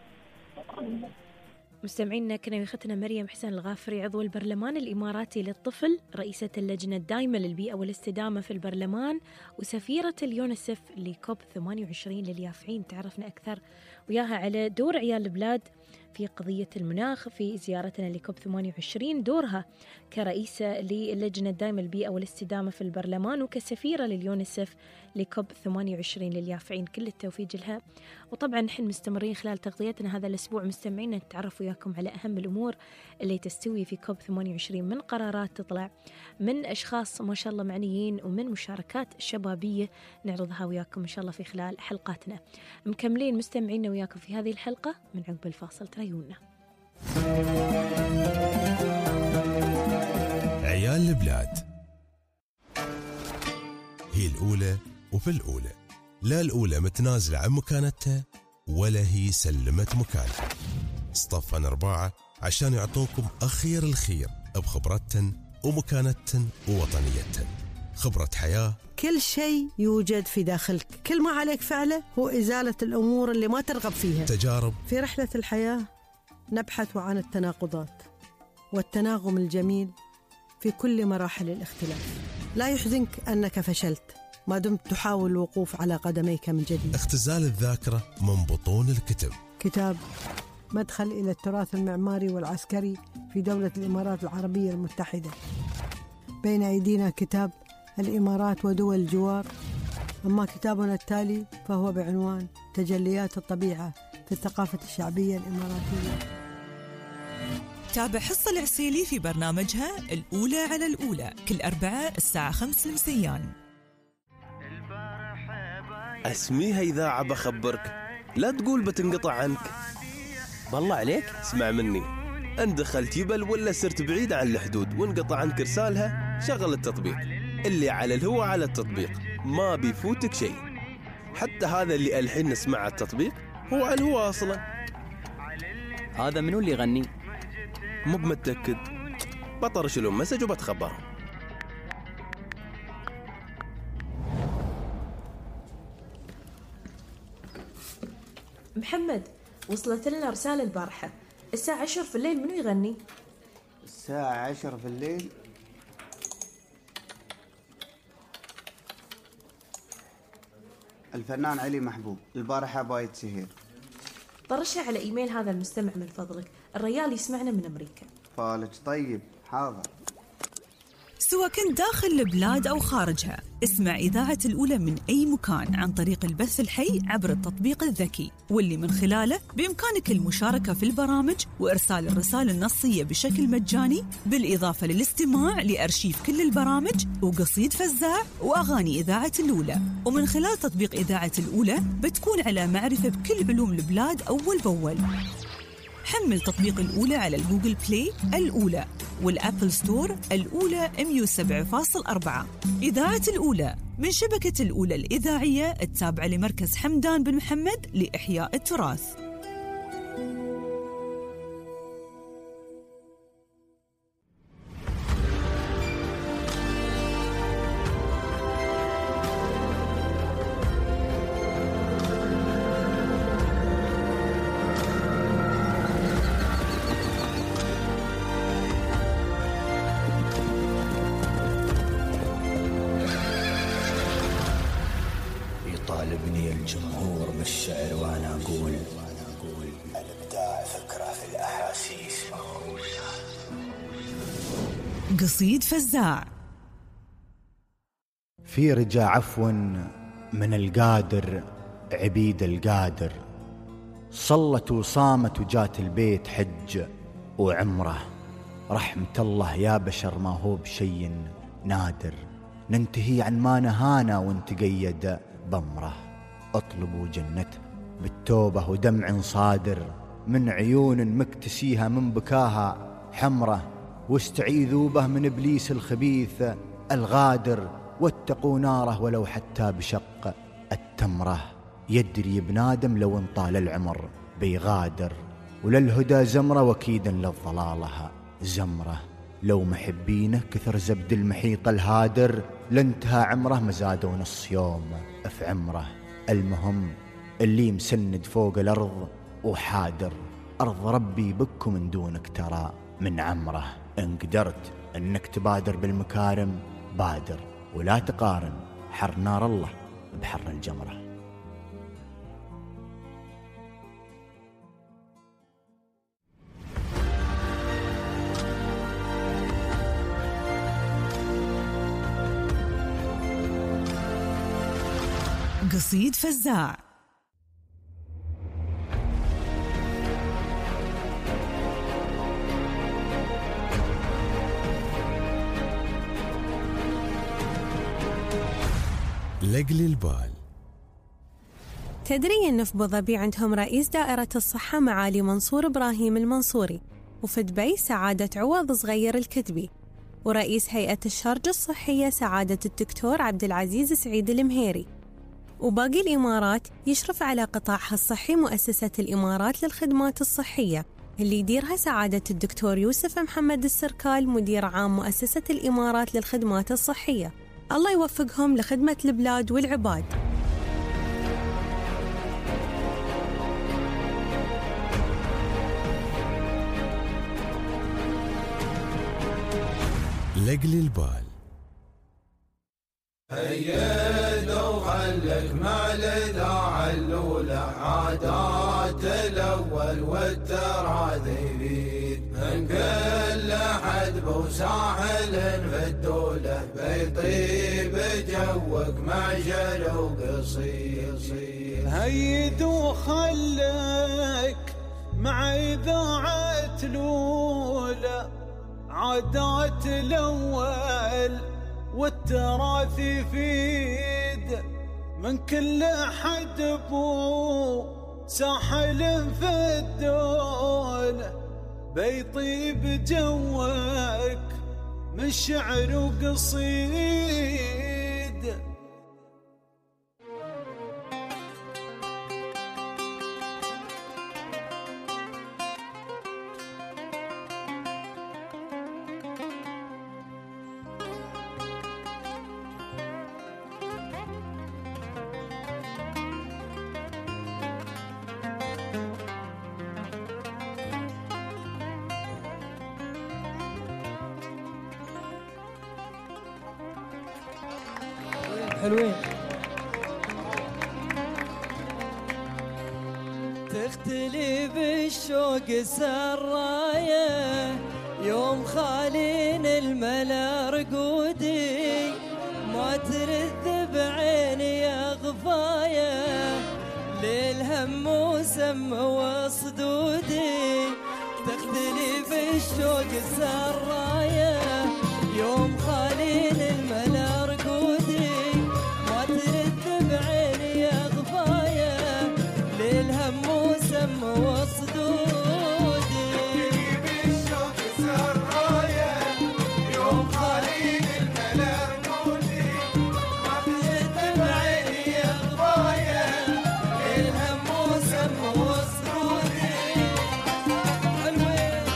مستمعينا، كنا ويختنا مريم حسين الغافري، عضو البرلمان الإماراتي للطفل، رئيسة اللجنة الدائمة للبيئة والاستدامة في البرلمان، وسفيرة اليونيسف لكوب ثمانية وعشرين لليافعين. تعرفنا أكثر وياها على دور عيال البلاد في قضية المناخ في زيارتنا لكوب ثمانية وعشرين، دورها كرئيسة للجنة الدائمة للبيئة والاستدامة في البرلمان وكسفيرة لليونيسف لكوب ثمانية وعشرين لليافعين. كل التوفيق لها. وطبعا نحن مستمرين خلال تغطيتنا هذا الأسبوع مستمعين نتعرف وياكم على أهم الأمور اللي تستوي في كوب ثمانية وعشرين، من قرارات تطلع من أشخاص ما شاء الله معنيين ومن مشاركات شبابية نعرضها وياكم إن شاء الله في خلال حلقاتنا. مكملين مستمعين وياكم في هذه الحلقة من عقب الفاصل، تريونا. عيال البلاد هي الأولى وفي الأولى، لا الأولى متنازلة عن مكانتها ولا هي سلمت مكانها. اصطفن أربعة عشان يعطوكم أخير الخير بخبرتهم ومكانتهم ووطنيتهم. خبرة حياة، كل شيء يوجد في داخلك، كل ما عليك فعله هو إزالة الأمور اللي ما ترغب فيها. تجارب في رحلة الحياة نبحث عن التناقضات والتناغم الجميل في كل مراحل الاختلاف. لا يحزنك أنك فشلت ما دمت تحاول الوقوف على قدميك من جديد. اختزال الذاكرة من بطون الكتب، كتاب مدخل إلى التراث المعماري والعسكري في دولة الإمارات العربية المتحدة. بين أيدينا كتاب الإمارات ودول الجوار، أما كتابنا التالي فهو بعنوان تجليات الطبيعة في الثقافة الشعبية الإماراتية. تابع حصة العسيلي في برنامجها الأولى على الأولى كل أربعاء الساعة خمس مساءً. اسميها إذاعة بخبرك لا تقول بتنقطع عنك. بالله عليك اسمع مني، ان دخلت يبل ولا صرت بعيد عن الحدود وانقطع عنك رسالها، شغل التطبيق. اللي على الهوى على التطبيق، ما بيفوتك شيء. حتى هذا اللي الحين نسمع التطبيق هو على الهوى اصلا. هذا منو اللي يغني؟ مو بمتأكد، بطرش لهم مسج وبتخبرهم. محمد، وصلت لنا رسالة البارحة الساعة عشر في الليل، منو يغني؟ الساعة عشر في الليل؟ الفنان علي محبوب، البارحة بايت سهير. طرشها على إيميل هذا المستمع من فضلك، الريال يسمعنا من أمريكا. فالك طيب، حاضر. سواء كنت داخل البلاد أو خارجها، اسمع إذاعة الأولى من أي مكان عن طريق البث الحي عبر التطبيق الذكي، واللي من خلاله بإمكانك المشاركة في البرامج وإرسال الرسالة النصية بشكل مجاني، بالإضافة للاستماع لأرشيف كل البرامج وقصيد فزاع وأغاني إذاعة الأولى. ومن خلال تطبيق إذاعة الأولى بتكون على معرفة بكل علوم البلاد أول بأول. حمل تطبيق الأولى على الجوجل بلاي الأولى والأبل ستور الأولى مية وسبعة فاصلة أربعة. إذاعة الأولى من شبكة الأولى الإذاعية التابعة لمركز حمدان بن محمد لإحياء التراث. يطالبني الجمهور بالشعر وانا اقول الابداع فكرة في الاحاسيس. قصيد فزاع. في رجا عفو من القادر عبيد القادر، صلت وصامت وجات البيت حج وعمره. رحمة الله يا بشر ما هو بشي نادر، ننتهي عن ما نهانا ونتقيد بمره. اطلبوا جنته بالتوبة ودمع صادر، من عيون مكتسيها من بكاها حمره. واستعيذوا به من إبليس الخبيث الغادر، واتقوا ناره ولو حتى بشق التمره. يدري ابن آدم لو انطال العمر بيغادر، وللهدى زمرة وكيدا للضلالها زمرة. لو محبينه كثر زبد المحيط الهادر، لانتهى عمره مزادوا نص يوم في عمره. المهم اللي مسند فوق الأرض وحادر، أرض ربي بكم من دونك ترى من عمره. إن قدرت أنك تبادر بالمكارم بادر، ولا تقارن حر نار الله بحر الجمرة. قصيد فزاع. لقلي البال. تدري أن في أبوظبي عندهم رئيس دائرة الصحة معالي منصور إبراهيم المنصوري، وفي دبي سعادة عوض صغير الكتبي، ورئيس هيئة الشارجة الصحية سعادة الدكتور عبد العزيز سعيد المهيري. وباقي الإمارات يشرف على قطاعها الصحي مؤسسة الإمارات للخدمات الصحية، اللي يديرها سعادة الدكتور يوسف محمد السركال مدير عام مؤسسة الإمارات للخدمات الصحية. الله يوفقهم لخدمة البلاد والعباد. لقلي البال. هيا وخلك مع الإذاعة الأولى، عادات الأول والتراذيل من كل حدب وساحل في الدولة، بيطيب جوك مع شلو قصير. هيد وخلك مع إذاعة الأولى، عادات الأول والتراثي فيد من كل حدب ساحل في الدولة بيطيب جوك من شعر وقصيد. حلوين. تختلي بالشوق سرايا يوم خالين الملا رقودي ما ترد بعيني يا غفايا للهم وسم وصدودي. تختلي بالشوق سرايا يوم خالين الملا رقودي ما ترد بعيني يا غفايا للهم وسم وصدودي. بالشوق سرايا يوم خالين الملا رقودي ما ترد بعيني يا غفايا للهم وسم وصدودي. حلوين.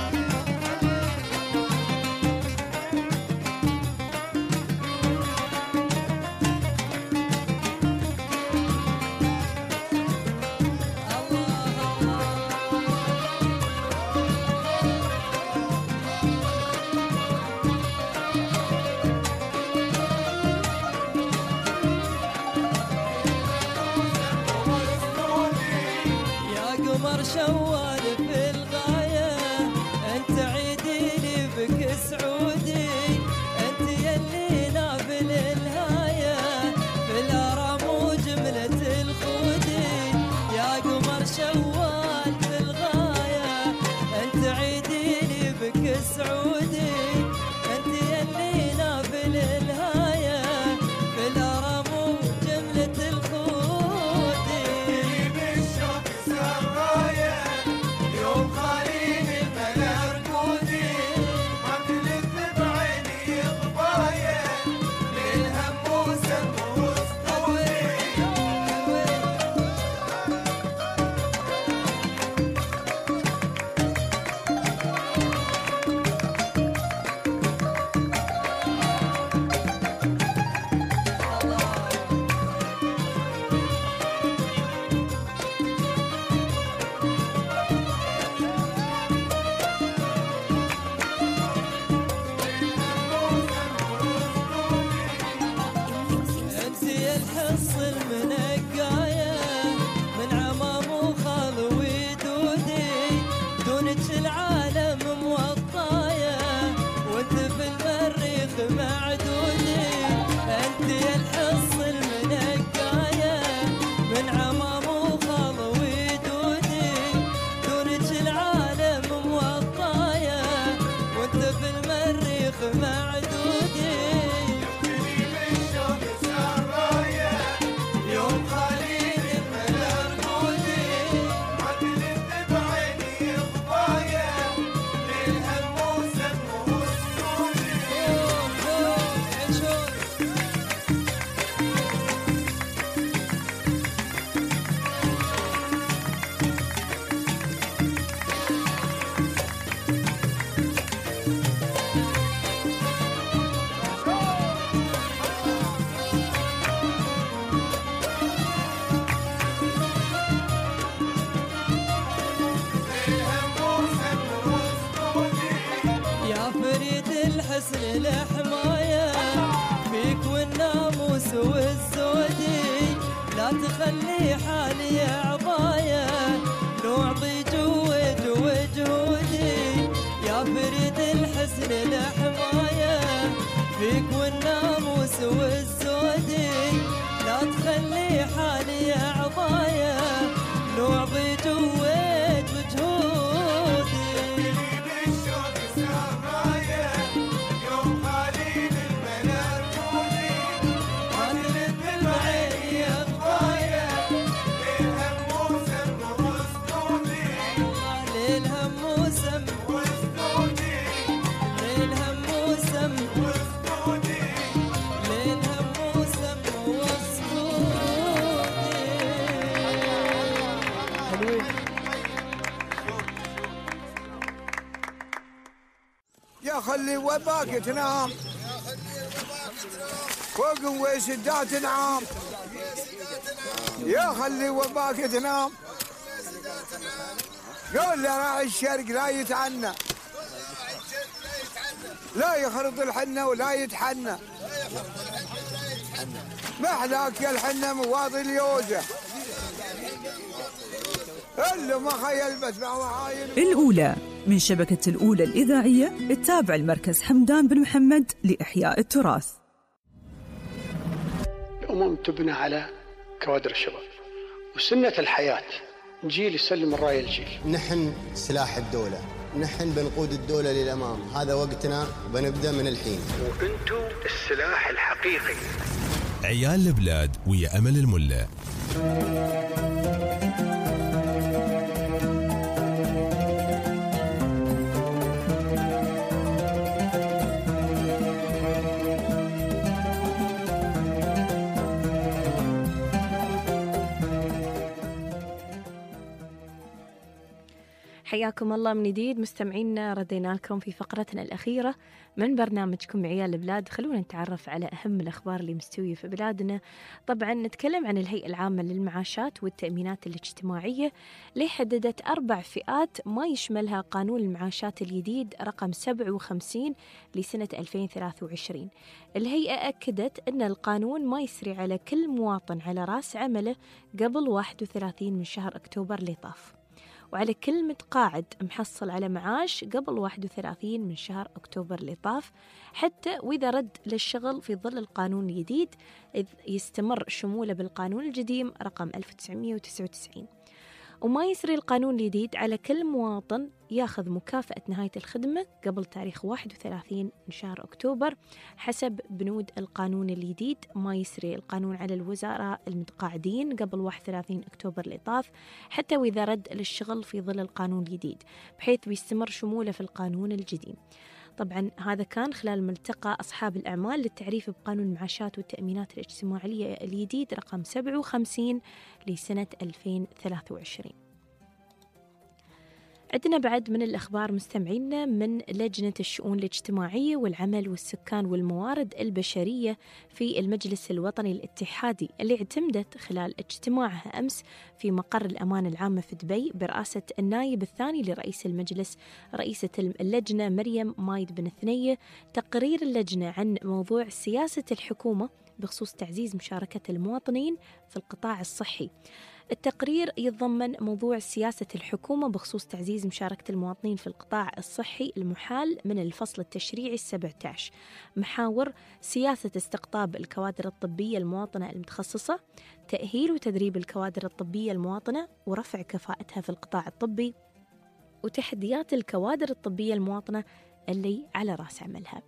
شوال في الغاية انت عيدي لي بك سعودي انت يلي نافل الهاية في الارام وجملة الخودي. يا قمر شوال في الغاية انت عيدي لي بك سعودي انت يلي نافل الهاية في الارام وجملة الخودي. بالشوق سرايا يوم خالين الملا رقودي ما تلف بعيني غبايا للهم وسم وصدودي. الحص المنقاية من عمام وخال ودودي دونك العالم موطاية وانت في المريخ معدودي. انت يا الحص المنقاية من عمام وخال ودودي دونك العالم موطاية وانت في المريخ معدودي. يوم خالين الملا رقودي ما تلف بعيني غبايا للهم وسم وصدودي. يا فريد الحسن الحماية فيك والناموس والزودي لا تخلي حالي عضايا لو اعطي جود وجهودي. يا فريد الحسن الحماية فيك والناموس والزودي لا تخلي حالي عضايا لو اعطي جود وجهودي. بالشوق سرايا يوم خالين الملا رقودي ما تلف بعيني غبايا للهم وسم يا خلي وباك تنام فوق وسدات نعام يا خلي وباك تنام قول راعي الشرق لا يتعنى لا يخرط الحنة ولا يتحنى محلاك يا الحنة مواضي اليوزة اللي ما خيل بس بعواين. الأولى من شبكة الأولى الإذاعية التابع المركز حمدان بن محمد لإحياء التراث. الأمم تبنى على كوادر الشباب وسنة الحياة، جيل يسلم الراية الجيل. نحن سلاح الدولة، نحن بنقود الدولة للأمام، هذا وقتنا وبنبدأ من الحين. وأنتم السلاح الحقيقي. عيال البلاد ويا أمل الملا. حياكم الله من جديد مستمعينا، ردينا لكم في فقرتنا الأخيرة من برنامجكم عيال البلاد. خلونا نتعرف على أهم الأخبار اللي مستوية في بلادنا. طبعا نتكلم عن الهيئة العامة للمعاشات والتأمينات الاجتماعية اللي حددت أربع فئات ما يشملها قانون المعاشات الجديد رقم سبعة وخمسين لسنة ألفين وثلاثة وعشرين. الهيئة أكدت أن القانون ما يسري على كل مواطن على رأس عمله قبل واحد وثلاثين من شهر أكتوبر اللي طاف، وعلى كل متقاعد محصل على معاش قبل واحد وثلاثين من شهر أكتوبر اللي طاف، حتى وإذا رد للشغل في ظل القانون الجديد إذ يستمر شموله بالقانون القديم رقم ألف وتسعمئة وتسعة وتسعين. وما يسري القانون الجديد على كل مواطن ياخذ مكافأة نهاية الخدمة قبل تاريخ واحد وثلاثين من شهر أكتوبر حسب بنود القانون الجديد. ما يسري القانون على الوزراء المتقاعدين قبل واحد وثلاثين أكتوبر اللي طاف، حتى وإذا رد للشغل في ظل القانون الجديد، بحيث بيستمر شموله في القانون الجديد. طبعا هذا كان خلال ملتقى أصحاب الأعمال للتعريف بقانون المعاشات والتأمينات الاجتماعية الجديد رقم سبعة وخمسين لسنة ألفين وثلاثة وعشرين. عندنا بعد من الأخبار مستمعينا من لجنة الشؤون الاجتماعية والعمل والسكان والموارد البشرية في المجلس الوطني الاتحادي اللي اعتمدت خلال اجتماعها أمس في مقر الأمانة العامة في دبي برئاسة النائب الثاني لرئيس المجلس رئيسة اللجنة مريم مايد بن ثنية تقرير اللجنة عن موضوع سياسة الحكومة بخصوص تعزيز مشاركة المواطنين في القطاع الصحي. التقرير يتضمن موضوع سياسة الحكومة بخصوص تعزيز مشاركة المواطنين في القطاع الصحي المحال من الفصل التشريعي السبعة عشر، محاور سياسة استقطاب الكوادر الطبية المواطنة المتخصصة، تأهيل وتدريب الكوادر الطبية المواطنة ورفع كفاءتها في القطاع الطبي، وتحديات الكوادر الطبية المواطنة اللي على رأس عملها.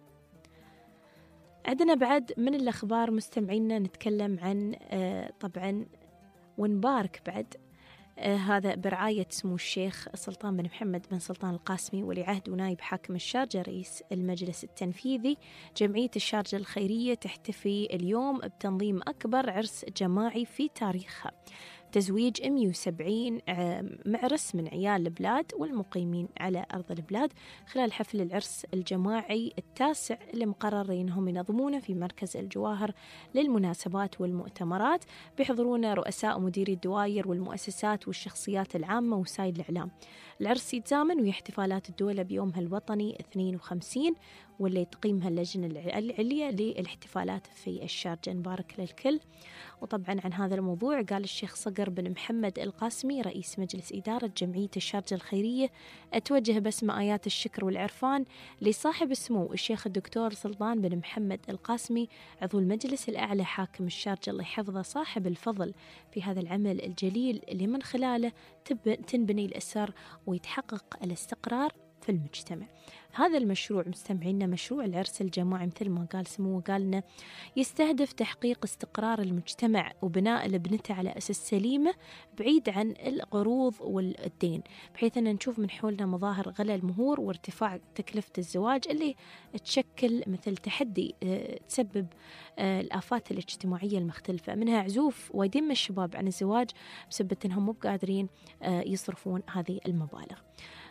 عندنا بعد من الأخبار مستمعينا نتكلم عن آه طبعا ونبارك بعد آه هذا برعاية سمو الشيخ سلطان بن محمد بن سلطان القاسمي ولي عهد ونائب حاكم الشارجة رئيس المجلس التنفيذي. جمعية الشارجة الخيرية تحتفي اليوم بتنظيم أكبر عرس جماعي في تاريخها، تزويج مئة وسبعين معرس من عيال البلاد والمقيمين على أرض البلاد خلال حفل العرس الجماعي التاسع اللي مقرر إنهم ينظمونه في مركز الجواهر للمناسبات والمؤتمرات، بيحضرون رؤساء ومديري الدوائر والمؤسسات والشخصيات العامة وسائل الإعلام. العرس يتزامن ويا احتفالات الدولة بيومها الوطني اثنين وخمسين واللي تقيمها اللجنة العليا للاحتفالات في الشارجة. نبارك للكل. وطبعا عن هذا الموضوع قال الشيخ صقر بن محمد القاسمي رئيس مجلس إدارة جمعية الشارجة الخيرية: أتوجه باسم آيات الشكر والعرفان لصاحب السمو الشيخ الدكتور سلطان بن محمد القاسمي عضو المجلس الأعلى حاكم الشارجة الله يحفظه صاحب الفضل في هذا العمل الجليل اللي من خلاله تنبني الأسر ويتحقق الاستقرار في المجتمع. هذا المشروع مستمعينا مشروع العرس الجماعي مثل ما قال سموه قالنا يستهدف تحقيق استقرار المجتمع وبناء لبنته على أساس سليمة بعيد عن القروض والدين، بحيث أن نشوف من حولنا مظاهر غلاء المهور وارتفاع تكلفة الزواج اللي تشكل مثل تحدي تسبب الآفات الاجتماعية المختلفة، منها عزوف وايدين من الشباب عن الزواج بسبب أنهم مو قادرين يصرفون هذه المبالغ.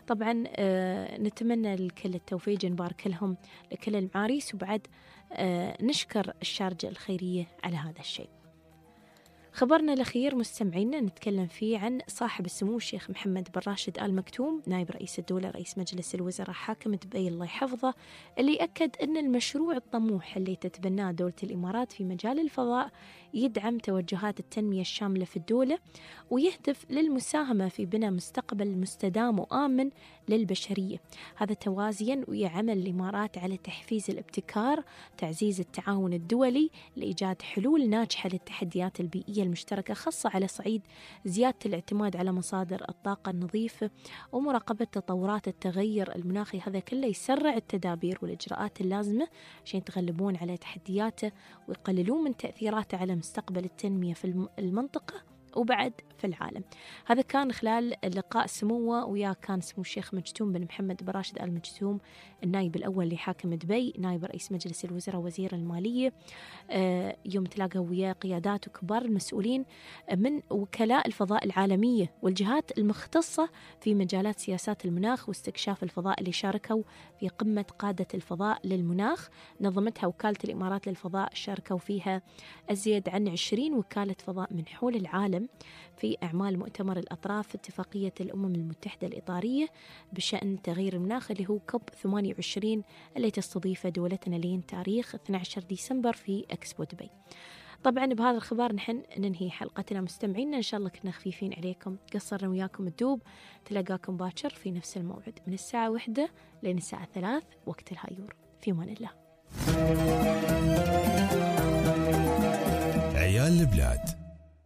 طبعا آه نتمنى لكل التوفيق، نبارك لهم لكل المعاريس، وبعد آه نشكر الشارجة الخيرية على هذا الشيء. خبرنا الأخير مستمعينا نتكلم فيه عن صاحب السمو الشيخ محمد بن راشد آل مكتوم نائب رئيس الدولة رئيس مجلس الوزراء حاكم دبي الله يحفظه، اللي أكد أن المشروع الطموح اللي تتبناه دولة الإمارات في مجال الفضاء يدعم توجهات التنمية الشاملة في الدولة، ويهدف للمساهمة في بناء مستقبل مستدام وآمن للبشرية. هذا توازيا ويعمل الإمارات على تحفيز الابتكار، تعزيز التعاون الدولي لإيجاد حلول ناجحة للتحديات البيئية المشتركة، خاصة على صعيد زيادة الاعتماد على مصادر الطاقة النظيفة ومراقبة تطورات التغير المناخي. هذا كله يسرع التدابير والإجراءات اللازمة عشان يتغلبون على تحدياته ويقللون من تأثيراته على مستقبل التنمية في المنطقة وبعد في العالم. هذا كان خلال لقاء سموه ويا كان سمو الشيخ مكتوم بن محمد بن راشد آل مكتوم النائب الأول لحاكم دبي نائب رئيس مجلس الوزراء وزير المالية، يوم تلاقى ويا قيادات وكبار المسؤولين من وكلاء الفضاء العالمية والجهات المختصة في مجالات سياسات المناخ واستكشاف الفضاء اللي شاركوا في قمة قادة الفضاء للمناخ نظمتها وكالة الإمارات للفضاء. شاركوا فيها أزيد عن عشرين وكالة فضاء من حول العالم في أعمال مؤتمر الأطراف اتفاقية الأمم المتحدة الإطارية بشأن تغيير المناخ اللي هو كوب ثمانية وعشرين اللي تستضيفه دولتنا لين تاريخ اثني عشر ديسمبر في إكسبو دبي. طبعا بهذا الخبر نحن ننهي حلقتنا مستمعينا، إن شاء الله كنا خفيفين عليكم، قصرنا وياكم الدوب. تلقاكم باكر في نفس الموعد من الساعة واحدة لين الساعة ثلاث وقت الهايور. في أمان الله. عيال البلاد.